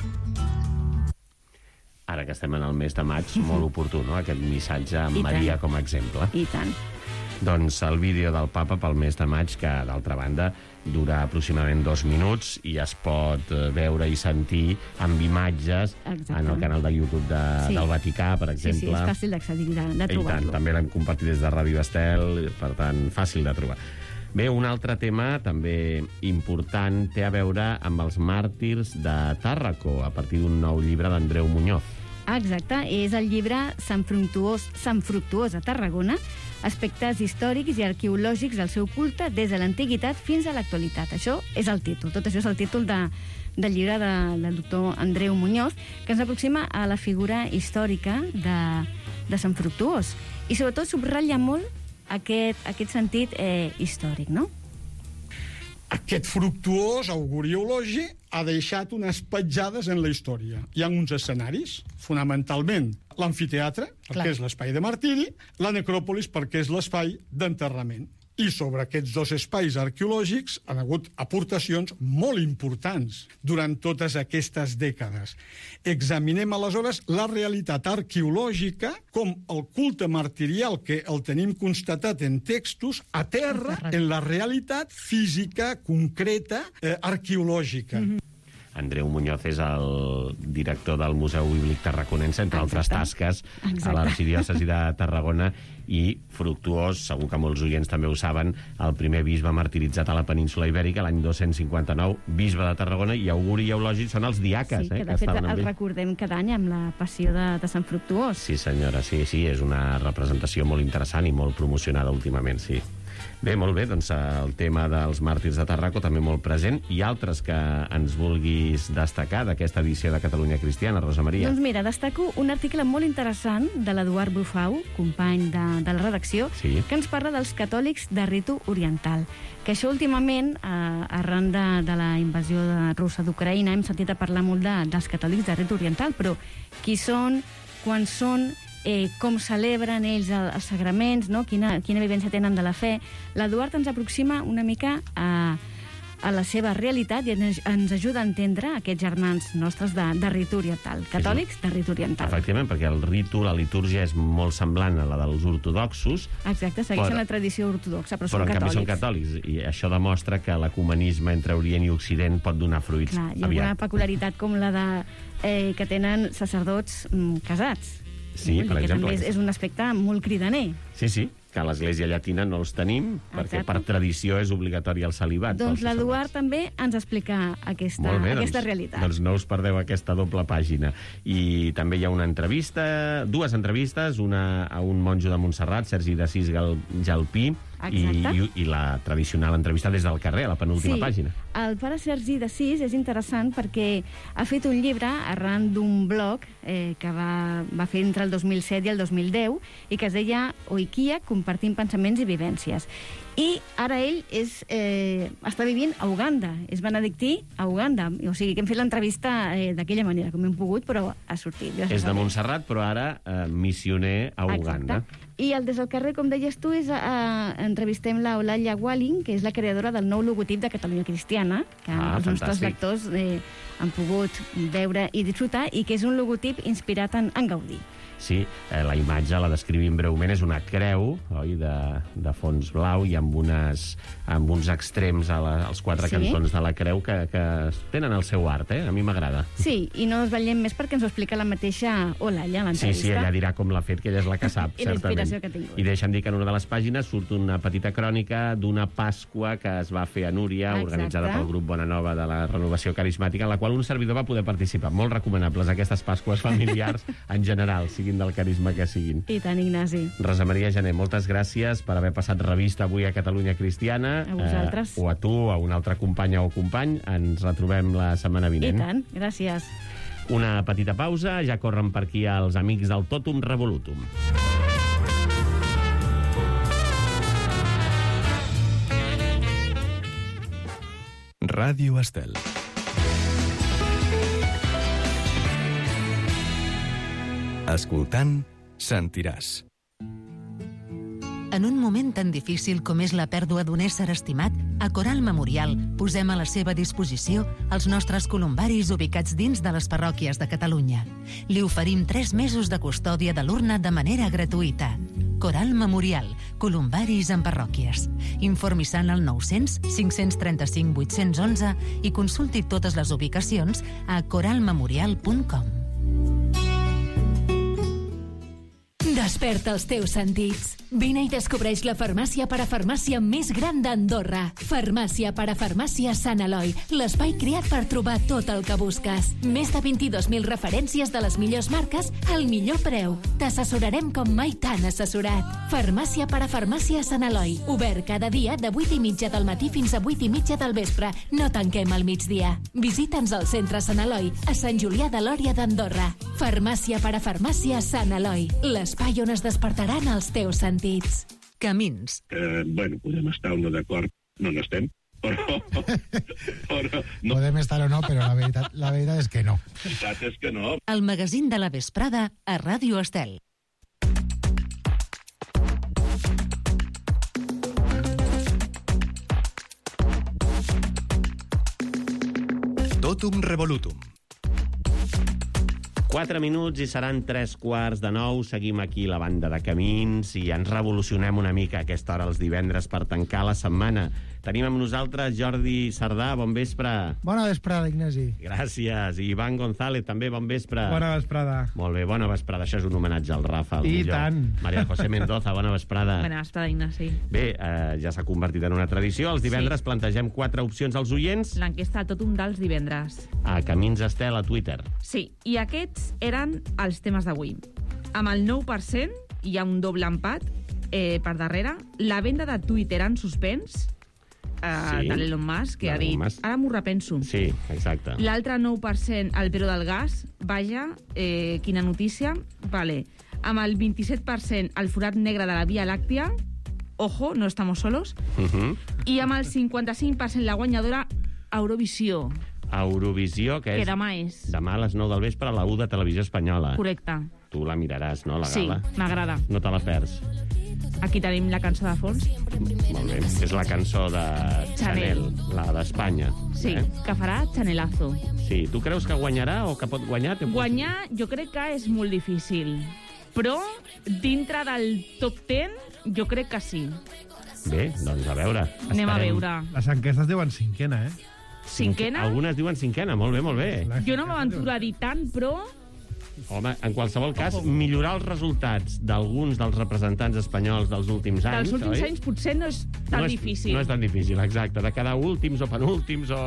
Ara que estem en el mes de maig, molt oportú, no?, aquest missatge amb Maria com a exemple. I tant. Doncs el vídeo del papa pel mes de maig, que, d'altra banda, dura aproximadament 2 minuts i es pot veure i sentir amb imatges en el canal de YouTube del Vaticà, per exemple. Sí, és fàcil d'accedir, de trobar-lo. I tant, també l'hem compartit des de Ràdio Estel, per tant, fàcil de trobar. Bé, un altre tema també important té a veure amb els màrtirs de Tàrraco, a partir d'un nou llibre d'Andreu Muñoz. Exacte, és el llibre Sant Fructuós a Tarragona, aspectes històrics i arqueològics del seu culte des de l'antiguitat fins a l'actualitat. Això és el títol, tot això és el títol del llibre del doctor Andreu Muñoz, que ens aproxima a la figura històrica de Sant Fructuós. I sobretot subratlla molt aquest sentit històric, no? Aquest fructuós auguriologi ha deixat unes petjades en la història. Hi ha uns escenaris, fonamentalment l'amfiteatre, perquè és l'espai de martiri, la necròpolis, perquè és l'espai d'enterrament. I sobre aquests dos espais arqueològics han hagut aportacions molt importants durant totes aquestes dècades. Examinem aleshores la realitat arqueològica com el culte martirial que el tenim constatat en textos a terra, en la realitat física, concreta, arqueològica. Andreu Muñoz és el director del Museu Bíblic Tarraconense, entre altres tasques, a l'arxidiòcesi de Tarragona, i Fructuós, segur que molts oients també ho saben, el primer bisbe martiritzat a la península Ibèrica, l'any 259, bisbe de Tarragona, i auguri i eulògic són els diaques, que de fet el recordem cada any amb la passió de Sant Fructuós. Sí, senyora, sí, és una representació molt interessant i molt promocionada últimament, sí. Bé, molt bé, doncs el tema dels màrtirs de Tàrraco també molt present, i altres que ens vulguis destacar d'aquesta edició de Catalunya Cristiana, Rosa Maria. Doncs mira, destaco un article molt interessant de l'Eduard Brufau, company de la redacció, que ens parla dels catòlics de ritu oriental. Que això últimament, arran de la invasió russa d'Ucraïna, hem sentit a parlar molt dels catòlics de ritu oriental, però qui són, quan són, com celebren ells els sagraments, no? Quina vivència tenen de la fe. L'Eduard ens aproxima una mica a la seva realitat i ens ajuda a entendre aquests germans nostres de ritu oriental, catòlics de ritu oriental. Efectivament, perquè el ritu, la litúrgia és molt semblant a la dels ortodoxos. Exacte, segueixen la tradició ortodoxa, però són catòlics. Però en canvi són catòlics, i això demostra que l'ecumenisme entre Orient i Occident pot donar fruits aviat. Hi ha alguna peculiaritat com la que tenen sacerdots casats. Sí, per exemple. També és un aspecte molt cridaner. Sí, que a l'Església Llatina no els tenim, perquè per tradició és obligatori el celibat. Doncs l'Eduard també ens explica aquesta realitat. Doncs no us perdeu aquesta doble pàgina. I també hi ha una entrevista, dues entrevistes, una a un monjo de Montserrat, Sergi d'Assís Jalpí, i la tradicional entrevista des del carrer, a la penúltima pàgina. El pare Sergi d'Assís és interessant perquè ha fet un llibre arran d'un blog que va fer entre el 2007 i el 2010 i que es deia Oikia, compartint pensaments i vivències. I ara ell està vivint a Uganda, és benedictí a Uganda. O sigui que hem fet l'entrevista d'aquella manera, com hem pogut, però ha sortit. És de Montserrat, però ara missioner a Uganda. Exacte. I el Des del carrer, com deies tu, entrevistem la Eulàlia Walling, que és la creadora del nou logotip de Catalunya Cristiana, que els nostres lectors han pogut veure i disfrutar, i que és un logotip inspirat en Gaudí. Sí, la imatge, la descrivim breument, és una creu, oi, de fons blau i amb uns extrems als quatre cantons de la creu que tenen el seu art, a mi m'agrada. Sí, i no ens vetllem més perquè ens ho explica la mateixa Eulàlia a l'entrevista. Sí, ella dirà com l'ha fet, que ella és la que sap, I la inspiració que ha tingut. I deixa'm dir que en una de les pàgines surt una petita crònica d'una Pasqua que es va fer a Núria, organitzada pel grup Bona Nova de la Renovació Carismàtica, en la qual un servidor va poder participar. Molt recomanables aquestes Pasques familiars en general, siguin del carisma que siguin. I tant, Ignasi. Rosa Maria Gené, moltes gràcies per haver passat revista avui a Catalunya Cristiana. A vosaltres. O a tu, a una altra companya o company. Ens retrobem la setmana vinent. I tant, gràcies. Una petita pausa, ja corren per aquí els amics del Totum Revolutum. Ràdio Estel. Escoltant, sentiràs. En un moment tan difícil com és la pèrdua d'un ésser estimat, a Coral Memorial posem a la seva disposició els nostres columbaris ubicats dins de les parròquies de Catalunya. Li oferim 3 mesos de custòdia de l'urna de manera gratuïta. Coral Memorial, columbaris en parròquies. Informi-se al 900 535 811 i consulti totes les ubicacions a coralmemorial.com. Desperta els teus sentits. Vine i descobreix la farmàcia parafarmàcia més gran d'Andorra. Farmàcia parafarmàcia Sant Eloi, l'espai creat per trobar tot el que busques. Més de 22.000 referències de les millors marques al millor preu. T'assessorarem com mai t'han assessorat. Farmàcia parafarmàcia Sant Eloi, obert cada dia de 8:30 del matí fins a 8:30 del vespre. No tanquem al migdia. Visita'ns al centre Sant Eloi, a Sant Julià de Lòria d'Andorra. Farmàcia parafarmàcia Sant Eloi, l'espai on es despertaran els teus sentits. Camins. Bueno, podem estar o no d'acord, no n'estem, però no. Podem estar o no, però la veritat és que no. La veritat és que no. El magazín de la vesprada a Ràdio Estel. Totum Revolutum. 4 minuts i seran 3:15. Seguim aquí la banda de Camins i ens revolucionem una mica a aquesta hora els divendres per tancar la setmana. Tenim amb nosaltres Jordi Sardà, bon vespre. Bona vesprada, Ignasi. Gràcies. I Ivan González, també, bon vespre. Bona vesprada. Molt bé, bona vesprada. Això és un homenatge al Rafa. I tant. Maria José Mendoza, bona vesprada. Bona vesprada, Ignasi. Bé, ja s'ha convertit en una tradició. Els divendres plantegem 4 opcions als oients. L'enquesta Totum dels divendres. A Camins Estel, a Twitter. Sí, i aquests eren els temes d'avui. Amb el 9% hi ha un doble empat per darrere. La venda de Twitter en suspens, de l'Elon Musk, que ha dit... Ara m'ho repenso. Sí, exacte. L'altre 9%, el preu del gas. Vaja, quina notícia. Vale. Amb el 27%, el forat negre de la Via Làctia. Ojo, no estamos solos. I amb el 55%, la guanyadora Eurovisió. Eurovisió, que demà és. Demà a les 9 del vespre a la 1 de Televisió Espanyola. Correcte. Tu la miraràs, no, la gala? Sí, m'agrada. No te la perds. Aquí tenim la cançó de fons. Molt bé. És la cançó de Chanel, la d'Espanya. Sí, que farà Chanelazo. Sí. Tu creus que guanyarà o que pot guanyar? Guanyar jo crec que és molt difícil. Però dintre del top 10 jo crec que sí. Bé, doncs a veure. Anem a veure. Les enquestes diuen cinquena, Cinquena? Algunes diuen cinquena, molt bé, molt bé. Jo no m'aventuro a dir tant, però... Home, en qualsevol cas, millorar els resultats d'alguns dels representants espanyols dels últims anys, dels últims anys potser no és tan difícil. No és tan difícil, exacte. De quedar últims o penúltims o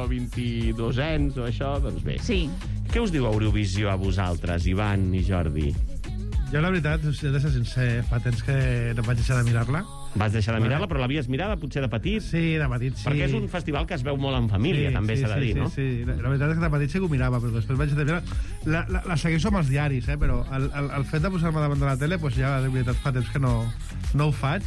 22ens o això, doncs bé. Sí. Què us diu Eurovisió a vosaltres, Ivan i Jordi? Jo, la veritat, he de ser sincer, fa temps que no vaig deixar de mirar-la. Vas deixar de mirar-la, però l'havies mirada potser de petit? Sí, de petit, sí. Perquè és un festival que es veu molt en família, també s'ha de dir, no? Sí. La veritat és que de petit sí que ho mirava, però després vaig deixar de mirar. La segueixo amb els diaris, però el fet de posar-me davant de la tele, doncs ja, de veritat, fa temps que no ho faig.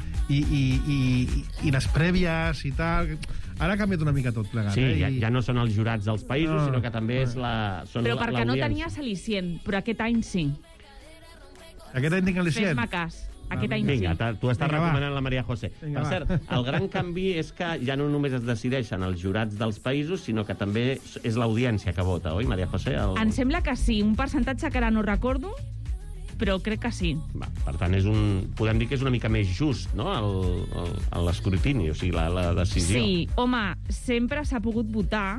I les prèvies i tal... Ara ha canviat una mica tot plegat. Sí, ja no són els jurats dels països, sinó que també és però perquè no tenies al·licient, però aquest any sí. Aquest any tinc al·licient? Fes-me cas. Aquest any sí. Vinga, tu estàs recomanant la Maria José. Vinga, Per cert, el gran canvi és que ja no només es decideixen els jurats dels països, sinó que també és l'audiència que vota, oi, Maria José? Em sembla que sí, un percentatge que ara no recordo, però crec que sí. Va, per tant, podem dir que és una mica més just, no?, l'escrutini, o sigui, la decisió. Sí, home, sempre s'ha pogut votar,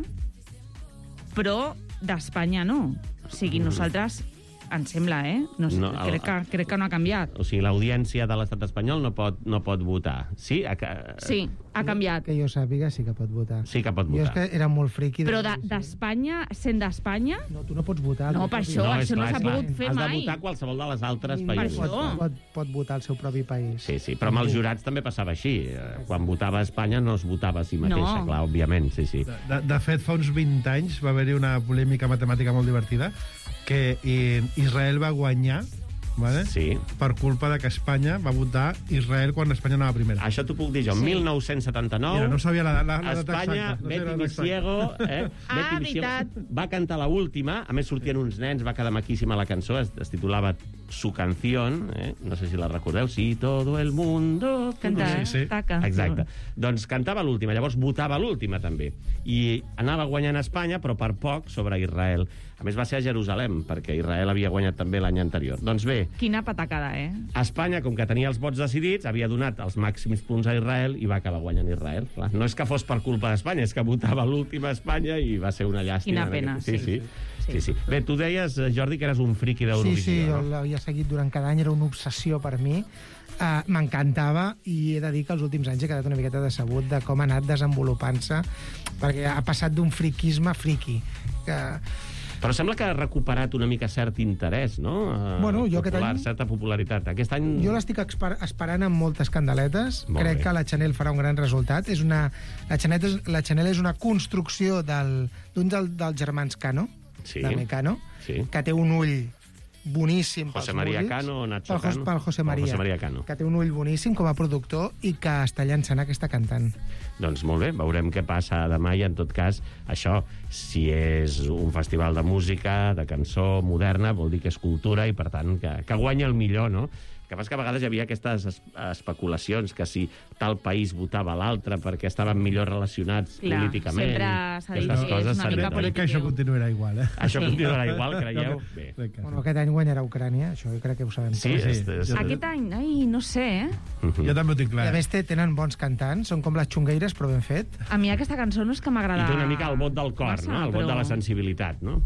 però d'Espanya no. O sigui, nosaltres, em sembla, no sé, crec que no ha canviat. O sigui, l'audiència de l'estat espanyol no pot votar. Sí? Sí, ha canviat. Que jo sàpiga, sí que pot votar. Sí que pot votar. Jo és que era molt friqui. Però d'Espanya, sent d'Espanya... No, tu no pots votar. No, per això, això no s'ha pogut fer mai. Has de votar qualsevol de les altres països. Pot votar el seu propi país. Sí, però amb els jurats també passava així. Quan votava a Espanya no es votava a si mateixa, clar, òbviament, sí. De fet, fa uns 20 anys va haver-hi una polèmica matemàtica molt divertida que Israel va guanyar, vale? Sí. Per culpa de que Espanya va votar Israel quan Espanya anava primera. Això t'ho puc dir jo. En 1979... Mira, no sabia la data Espanya, exacta. Betty Misiego, Betty Misiego va cantar l'última, a més sortien uns nens, va quedar maquíssima la cançó, es titulava Su canción, no sé si la recordeu, Si todo el mundo... Canta, sí. Exacte. Doncs cantava l'última, llavors votava l'última també. I anava guanyant Espanya, però per poc, sobre Israel. A més, va ser a Jerusalem, perquè Israel havia guanyat també l'any anterior. Doncs bé... Quina patacada, Espanya, com que tenia els vots decidits, havia donat els màxims punts a Israel i va acabar guanyant Israel. Clar, no és que fos per culpa d'Espanya, és que votava l'última Espanya i va ser una llàstima. Quina pena, Sí. Bé, tu deies, Jordi, que eres un friqui d'Eurovisió. Sí, jo l'havia seguit durant cada any, era una obsessió per mi. M'encantava i he de dir que els últims anys he quedat una miqueta decebut de com ha anat desenvolupant-se, perquè ha passat d'un friquisme a friqui. Però sembla que ha recuperat una mica cert interès, no? Bueno, jo aquest any... Certa popularitat. Aquest any... Jo l'estic esperant amb moltes candeletes. Crec que la Chanel farà un gran resultat. La Chanel és una construcció d'un dels germans Cano, de Mecano, que té un ull boníssim pels José María músics. Cano o Nacho Cano? Pel José María Cano. Que té un ull boníssim com a productor i que està llançant aquesta cantant. Doncs molt bé, veurem què passa demà i, en tot cas, això, si és un festival de música, de cançó moderna, vol dir que és cultura i, per tant, que guanya el millor, no? Que passa que a vegades hi havia aquestes especulacions que si tal país votava l'altre perquè estaven millor relacionats políticament. Sempre s'ha dit que és una mica polític. Que això continuarà igual, Això continuarà igual, creieu? Bé. Bueno, aquest any guanyarà Ucrània, això crec que ho sabem. Sí. Aquest any, no sé, Jo també ho tinc clar. I a més tenen bons cantants, són com les xungueires, però ben fet. A mi aquesta cançó no és que m'agrada... I té una mica el vot del cor, no? El vot de la sensibilitat, no?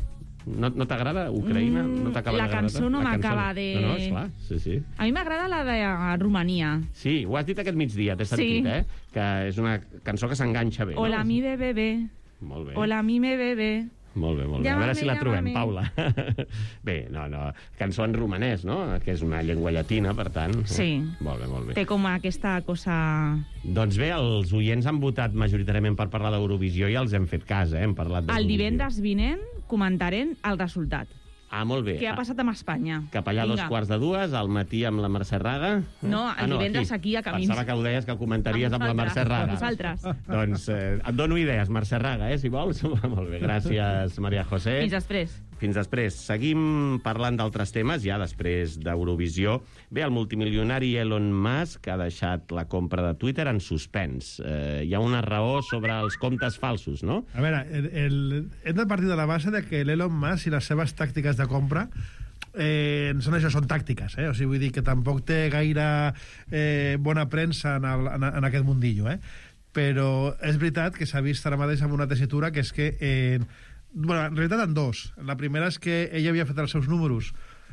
No t'agrada Ucraïna? No t'acaba la cançó no m'acaba de... No, esclar, sí. A mi m'agrada la de Romania. Sí, ho has dit aquest migdia, t'he sentit, que és una cançó que s'enganxa bé. Hola, mi bebé. Molt bé. Hola, mi bebé. Molt bé. A veure si la trobem, Paula. Bé, no. Cançó en romanès, no? Que és una llengua llatina, per tant. Sí. Molt bé. Té com aquesta cosa... Doncs bé, els oients han votat majoritàriament per parlar d'Eurovisió i els hem fet cas, hem parlat d'Eurovisió. El divendres vinent comentarem el resultat. Molt bé. Què ha passat amb Espanya? Cap allà a 2:45, al matí amb la Mercè Raga. No, el divendres aquí a Camins. Pensava que ho deies, que ho comentaries amb la Mercè Raga. Vosaltres. Doncs et dono idees, Mercè Raga, si vols. Molt bé, gràcies, Maria José. Fins després. Seguim parlant d'altres temes, ja després d'Eurovisió. Bé, el multimilionari Elon Musk ha deixat la compra de Twitter en suspens. Hi ha una raó sobre els comptes falsos, no? A veure, hem de partir de la base de que l'Elon Musk i les seves tàctiques de compra són tàctiques, O sigui, vull dir que tampoc té gaire bona premsa en aquest mundillo, Però és veritat que s'ha vist ara mateix amb una tessitura que és que... en realitat en dos. La primera és que ell havia fet els seus números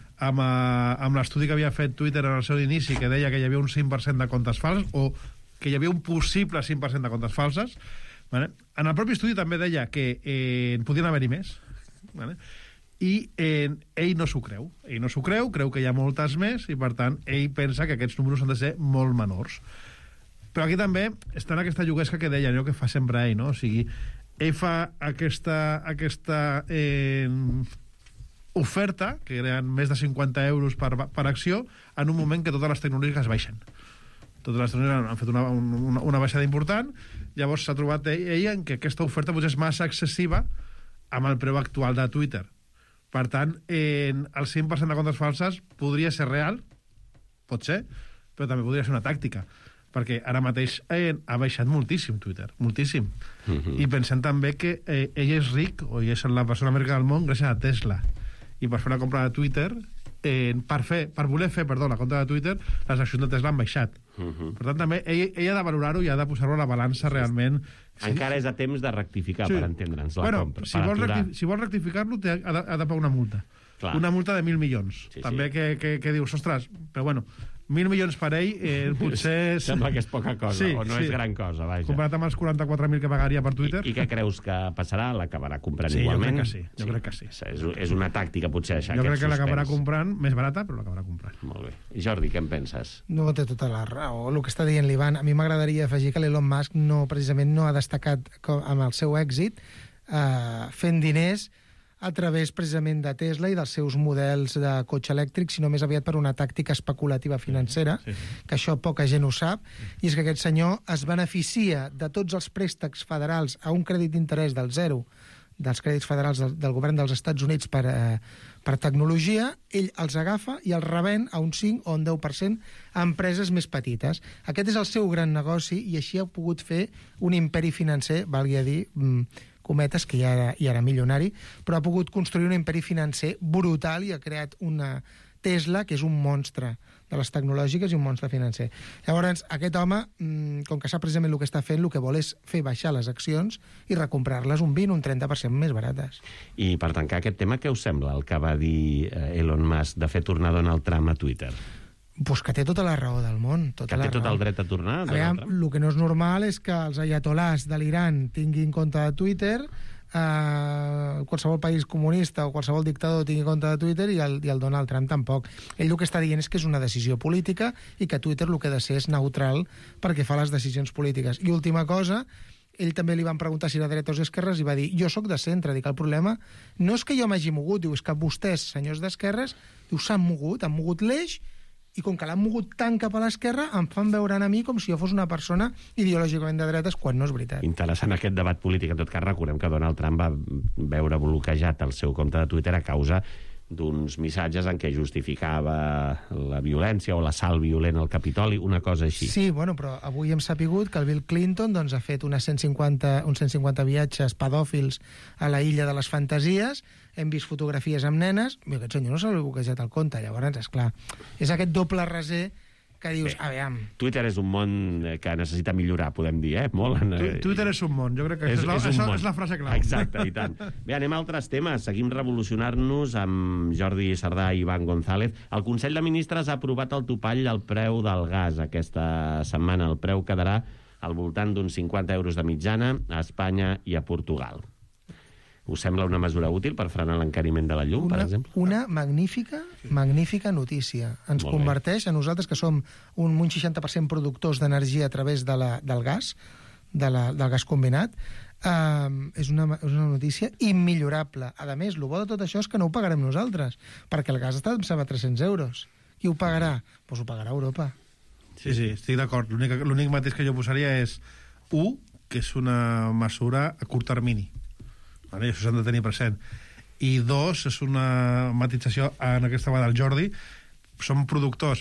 amb l'estudi que havia fet Twitter en el seu inici, que deia que hi havia un 5% de comptes falsos, o que hi havia un possible 5% de comptes falses. Vale? En el propi estudi també deia que podien haver-hi més. Vale? I ell no s'ho creu. Ell no s'ho creu que hi ha moltes més, i per tant ell pensa que aquests números han de ser molt menors. Però aquí també està en aquesta lloguesca que deia, allò que fa sempre ell, no? O sigui, ell fa aquesta oferta, que eren més de 50 euros per acció, en un moment que totes les tecnològiques baixen. Totes les tecnològiques han fet una baixada important, llavors s'ha trobat ell en que aquesta oferta potser és massa excessiva amb el preu actual de Twitter. Per tant, el 5% de comptes falses podria ser real, pot ser, però també podria ser una tàctica, perquè ara mateix ha baixat moltíssim Twitter, moltíssim. I pensem també que ell és ric, o ell és la persona més rica del món gràcies a Tesla. I per fer una compra de Twitter, per voler fer la compra de Twitter, les accions de Tesla han baixat. Per tant, també ell ha de valorar-ho i ha de posar-ho a la balança realment. Encara és a temps de rectificar, per entendre'ns, la compra. Si vols rectificar-lo, ha de pagar una multa. Una multa de 1.000 milions. També que dius, ostres, però bueno, 1.000 milions per ell, potser... Sembla que és poca cosa, o no és gran cosa, vaja. Comparat amb els 44.000 que pagaria per Twitter. I què creus que passarà? L'acabarà comprant igualment? Jo crec que sí. És una tàctica, potser, això. Jo crec que l'acabarà comprant, més barata, però l'acabarà comprant. Molt bé. Jordi, què en penses? No té tota la raó, el que està dient l'Ivan. A mi m'agradaria afegir que l'Elon Musk precisament no ha destacat amb el seu èxit fent diners a través precisament de Tesla i dels seus models de cotxe elèctric, sinó més aviat per una tàctica especulativa financera, que això poca gent ho sap, i és que aquest senyor es beneficia de tots els préstecs federals a un crèdit d'interès del 0 dels crèdits federals del govern dels Estats Units per tecnologia, ell els agafa i els revèn a un 5 o un 10% a empreses més petites. Aquest és el seu gran negoci i així ha pogut fer un imperi financer, valgui a dir, cometes, que ja era milionari, però ha pogut construir un imperi financer brutal i ha creat una Tesla, que és un monstre de les tecnològiques i un monstre financer. Llavors, aquest home, com que sap precisament el que està fent, el que vol és fer baixar les accions i recomprar-les un 20 o un 30% més barates. I per tancar aquest tema, què us sembla el que va dir Elon Musk de fer tornar Donald Trump a Twitter? Pues que té tota la raó del món. Que té tot el dret a tornar? El que no és normal és que els ayatolás de l'Iran tinguin compte de Twitter, qualsevol país comunista o qualsevol dictador tingui compte de Twitter i el Donald Trump tampoc. Ell el que està dient és que és una decisió política i que Twitter el que ha de ser és neutral perquè fa les decisions polítiques. I última cosa, ell també li van preguntar si era dretes o esquerres i va dir, jo sóc de centre, dic, el problema no és que jo m'hagi mogut, diu, és que vostès, senyors d'esquerres, s'han mogut l'eix, i com que l'han mogut tant cap a l'esquerra, em fan veure a mi com si jo fos una persona ideològicament de dretes, quan no és veritat. Interessant aquest debat polític. En tot cas, recordem que Donald Trump va veure bloquejat el seu compte de Twitter a causa d'uns missatges en què justificava la violència o l'assalt violent al Capitoli, una cosa així. Sí, bueno, però avui hem sapigut que el Bill Clinton ha fet uns 150 viatges pedòfils a la illa de les fantasies, hem vist fotografies amb nenes, i aquest senyor no s'ha bloquejat el compte, llavors, esclar, és aquest doble raser que dius, aviam... Twitter és un món que necessita millorar, podem dir, molt. Twitter és un món, jo crec que això és la frase clau. Exacte, i tant. Bé, anem a altres temes. Seguim revolucionar-nos amb Jordi Sardà i Ivan González. El Consell de Ministres ha aprovat el topall al preu del gas aquesta setmana. El preu quedarà al voltant d'uns 50 euros de mitjana a Espanya i a Portugal. Us sembla una mesura útil per frenar l'encariment de la llum, per exemple? Una magnífica notícia. Ens converteix a nosaltres, que som un 60% productors d'energia a través del gas, del gas combinat. És una notícia immillorable. A més, el bo de tot això és que no ho pagarem nosaltres, perquè el gas està, em sembla, 300 euros. Qui ho pagarà? Doncs ho pagarà Europa. Sí, estic d'acord. L'únic mateix que jo posaria és, que és una mesura a curt termini. Això s'han de tenir present. I 2, és una matització en aquesta vegada del Jordi. Som productors,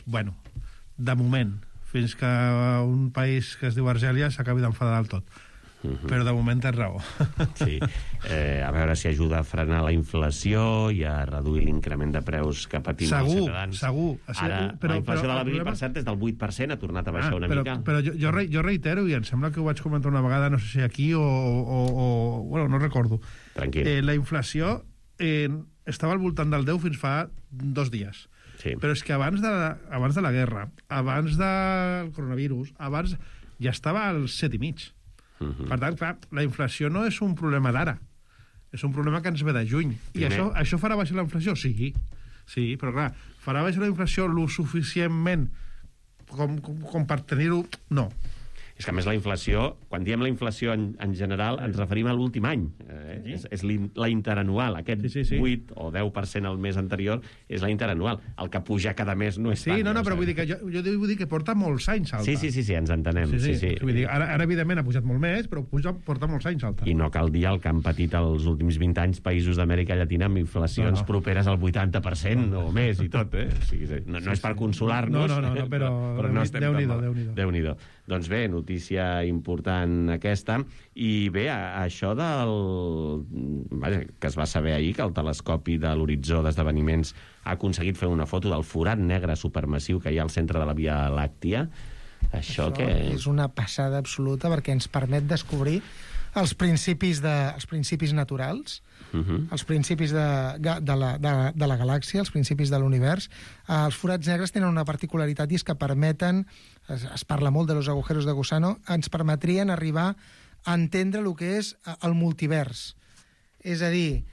de moment, fins que un país que es diu Argèlia s'acabi d'enfadar del tot. Però de moment tens raó. Sí. A veure si ajuda a frenar la inflació i a reduir l'increment de preus que patim els ciutadans. Segur. Ara, la inflació de l'abril, per cert, és del 8%, ha tornat a baixar una mica. Però jo reitero, i em sembla que ho vaig comentar una vegada, no sé si aquí o no recordo. Tranquil. La inflació estava al voltant del 10 fins fa 2 dies. Sí. Però és que abans de la guerra, abans del coronavirus, abans ja estava al 7,5. Per tant, clar, la inflació no és un problema d'ara, és un problema que ens ve de juny. I això farà baixar la inflació? Sí, però clar, farà baixar la inflació lo suficientment com per tenir-ho? No. És que, a més, la inflació, quan diem la inflació en general, ens referim a l'últim any. És la interanual. Aquest 8 o 10% al mes anterior és la interanual. El que puja cada mes no és tant. Sí, no, però vull dir que jo vull dir que porta molts anys alta. Sí, ens entenem. Sí. Vull dir, ara, evidentment, ha pujat molt més, però porta molts anys alta. I no cal dir el que han patit els últims 20 anys països d'Amèrica Llatina amb inflacions properes al 80% o més i tot, eh? O sigui, no és per consolar-nos, però no estem Déu-n'hi-do. Doncs bé, notícia important aquesta. I bé, això que es va saber ahir, que el telescopi de l'horitzó d'esdeveniments ha aconseguit fer una foto del forat negre supermassiu que hi ha al centre de la Via Làctia. Això que... és una passada absoluta perquè ens permet descobrir els principis naturals, els principis de la galàxia, els principis de l'univers. Els forats negres tenen una particularitat i és que permeten, es parla molt de los agujeros de gusano, ens permetrien arribar a entendre el que és el multivers. És a dir,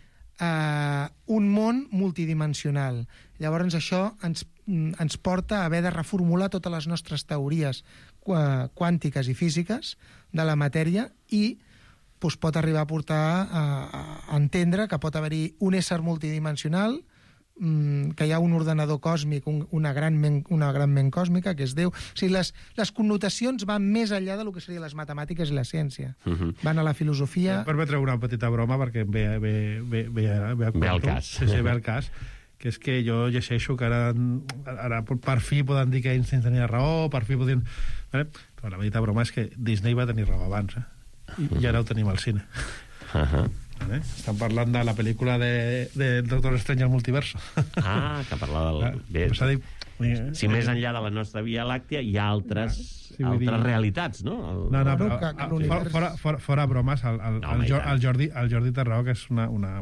un món multidimensional. Llavors això ens porta a haver de reformular totes les nostres teories quàntiques i físiques de la matèria i pot arribar a portar a entendre que pot haver-hi un ésser multidimensional, que hi ha un ordenador còsmic, una gran ment còsmica, que és Déu. O sigui, les connotacions van més enllà del que serien les matemàtiques i la ciència. Van a la filosofia... Permetre una petita broma, perquè ve al cas. Sí, ve al cas. Que és que jo llegeixo que ara per fi poden dir que Einstein tenia raó, per fi podien... Però la petita broma és que Disney va tenir raó abans, i ara ho tenim al cine. Estan parlant de la pel·lícula de Doctor Strange al multiverso. Que parlava del... Si més enllà de la nostra Via Làctia hi ha altres realitats, no? Fora bromes, el Jordi té raó, que és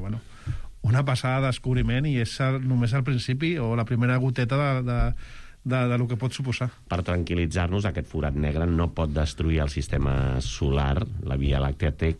una passada de descobriment i és només al principi o la primera goteta de lo que pot suposar. Per tranquil·litzar-nos, aquest forat negre no pot destruir el sistema solar. La Via Làctea té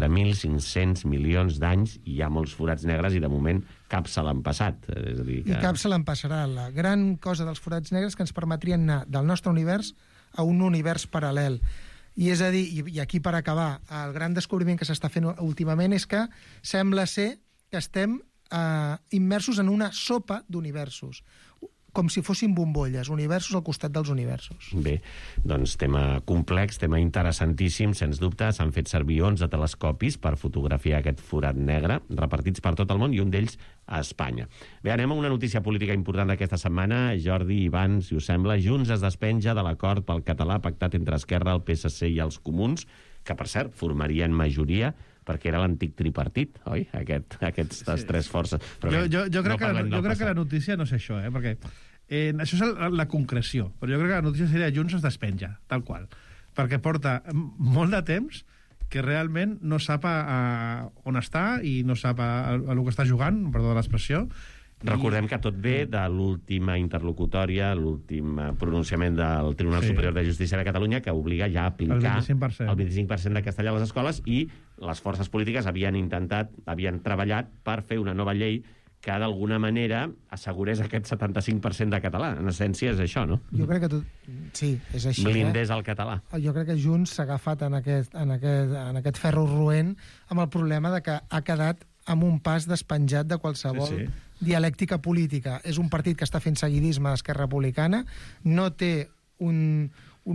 4.500 milions d'anys i hi ha molts forats negres i, de moment, cap se l'han passat. És a dir, I cap se l'han passarà. La gran cosa dels forats negres que ens permetrien anar del nostre univers a un univers paral·lel. I és a dir, i aquí per acabar, el gran descobriment que s'està fent últimament és que sembla ser que estem immersos en una sopa d'universos, com si fossin bombolles, universos al costat dels universos. Bé, doncs tema complex, tema interessantíssim, sens dubte. S'han fet servir 11 telescopis per fotografiar aquest forat negre, repartits per tot el món, i un d'ells a Espanya. Bé, anem a una notícia política important d'aquesta setmana. Jordi, Ivan, si us sembla, Junts es despenja de l'acord pel català pactat entre Esquerra, el PSC i els Comuns, que, per cert, formarien majoria perquè era l'antic tripartit, oi? Aquestes tres forces. Però jo crec que la notícia no és això, perquè això és la concreció, però jo crec que la notícia seria Junts es despenja, tal qual, perquè porta molt de temps que realment no sap on està i no sap a el que està jugant, perdó de l'expressió. Recordem que tot ve de l'última interlocutòria, l'últim pronunciament del Tribunal Superior de Justícia de Catalunya, que obliga ja a aplicar el 25% de castellà a les escoles, i les forces polítiques havien treballat per fer una nova llei que d'alguna manera assegurés aquest 75% de català. En essència és això, no? Jo crec que sí, és així. Blindés al català. Jo crec que Junts s'ha agafat en aquest ferro roent amb el problema de que ha quedat amb un pas despenjat de qualsevol dialèctica política. És un partit que està fent seguidisme a Esquerra Republicana, no té un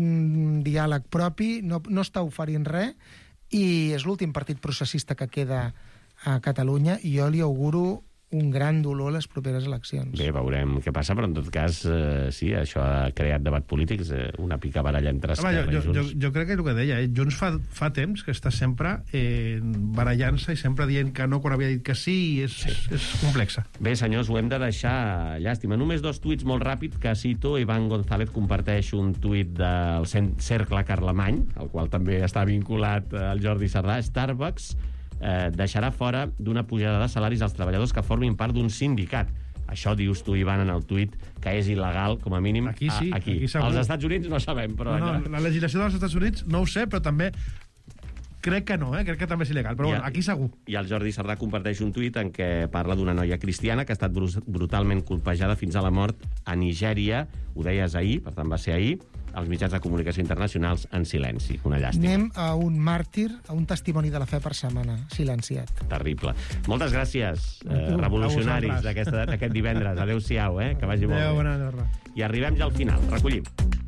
diàleg propi, no està oferint res, i és l'últim partit processista que queda a Catalunya, i jo li auguro un gran dolor a les properes eleccions. Bé, veurem què passa, però en tot cas, sí, això ha creat debat polític, una picabaralla entre Esquerra i Junts. Jo crec que és el que deia, Junts fa temps que està sempre barallant-se i sempre dient que no quan havia dit que sí, i és complexa. Bé, senyors, ho hem de deixar llàstima. Només 2 tuits molt ràpids que cito. Ivan González comparteix un tuit del Cercle Carlemany, al qual també està vinculat el Jordi Sardà. Starbucks deixarà fora d'una pujada de salaris als treballadors que formin part d'un sindicat. Això dius tu, Ivan, en el tuit, que és il·legal, com a mínim, aquí sí, aquí segur. Als Estats Units no sabem, però... La legislació dels Estats Units no ho sé, però també crec que no, crec que també és il·legal, però bueno, aquí segur. I el Jordi Sardà comparteix un tuit en què parla d'una noia cristiana que ha estat brutalment colpejada fins a la mort a Nigèria, ho deies ahir, per tant va ser ahir, els mitjans de comunicació internacionals en silenci. Una llàstima. Anem a un màrtir, a un testimoni de la fe per setmana, silenciat. Terrible. Moltes gràcies, revolucionaris d'aquest divendres. Adéu-siau, que vagi molt bé. Adéu, bona Andorra. I arribem ja al final. Recollim.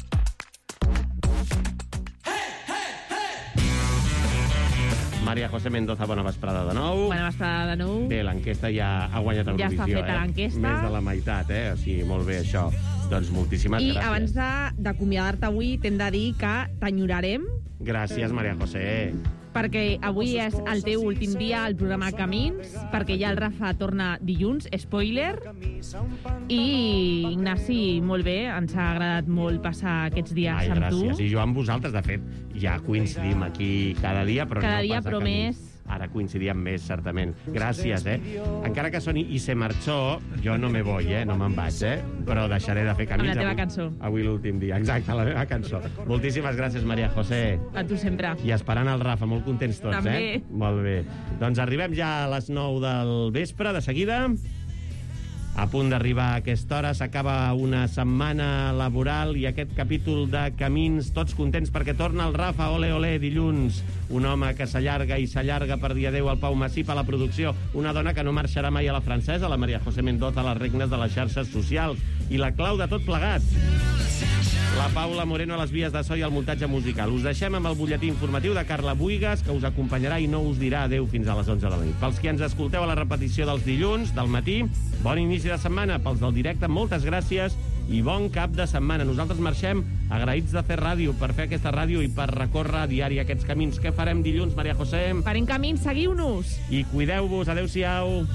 Maria José Mendoza, bona vesprada de nou. Bona vesprada de nou. Bé, l'enquesta ja ha guanyat Eurovisió. Ja està feta l'enquesta. Més de la meitat, O sigui, molt bé, això. Doncs moltíssimes gràcies. I abans d'acomiadar-te avui, t'hem de dir que t'enyorarem. Gràcies, Maria José. Perquè avui és el teu últim dia al programa Camins, perquè ja el Rafa torna dilluns, spoiler. I, Ignasi, molt bé, ens ha agradat molt passar aquests dies amb tu. Gràcies. I jo amb vosaltres, de fet, ja coincidim aquí cada dia, però cada no dia, pas però Camins. més. Ara coincidíem més, certament. Gràcies, Encara que soni I se marchó, jo no me voy, no me'n vaig, però deixaré de fer Camins. Amb la teva cançó. Avui l'últim dia, exacte, la meva cançó. Moltíssimes gràcies, Maria José. A tu sempre. I esperant el Rafa, molt contents tots, També. Molt bé. Doncs arribem ja a les 9 del vespre, de seguida. A punt d'arribar a aquesta hora, s'acaba una setmana laboral i aquest capítol de Camins, tots contents perquè torna el Rafa, ole, ole, dilluns. Un home que s'allarga i s'allarga per dir adéu al Pau Massip a la producció. Una dona que no marxarà mai a la francesa, la Maria José Mendoza, a les regnes de les xarxes socials. I la clau de tot plegat, la Paula Moreno a les vies de so i al muntatge musical. Us deixem amb el butlletí informatiu de Carla Buigas, que us acompanyarà i no us dirà adéu fins a les 11 de la nit. Pels que ens escolteu a la repetició dels dilluns, del matí, bon inici de setmana. Pels del directe, moltes gràcies i bon cap de setmana. Nosaltres marxem agraïts de fer ràdio, per fer aquesta ràdio i per recórrer a diari aquests camins. Què farem dilluns, Maria José? Farem camins, seguiu-nos. I cuideu-vos, adéu-siau.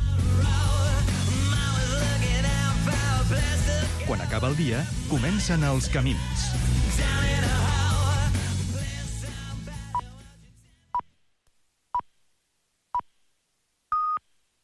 Quan acaba el dia, comencen els camins.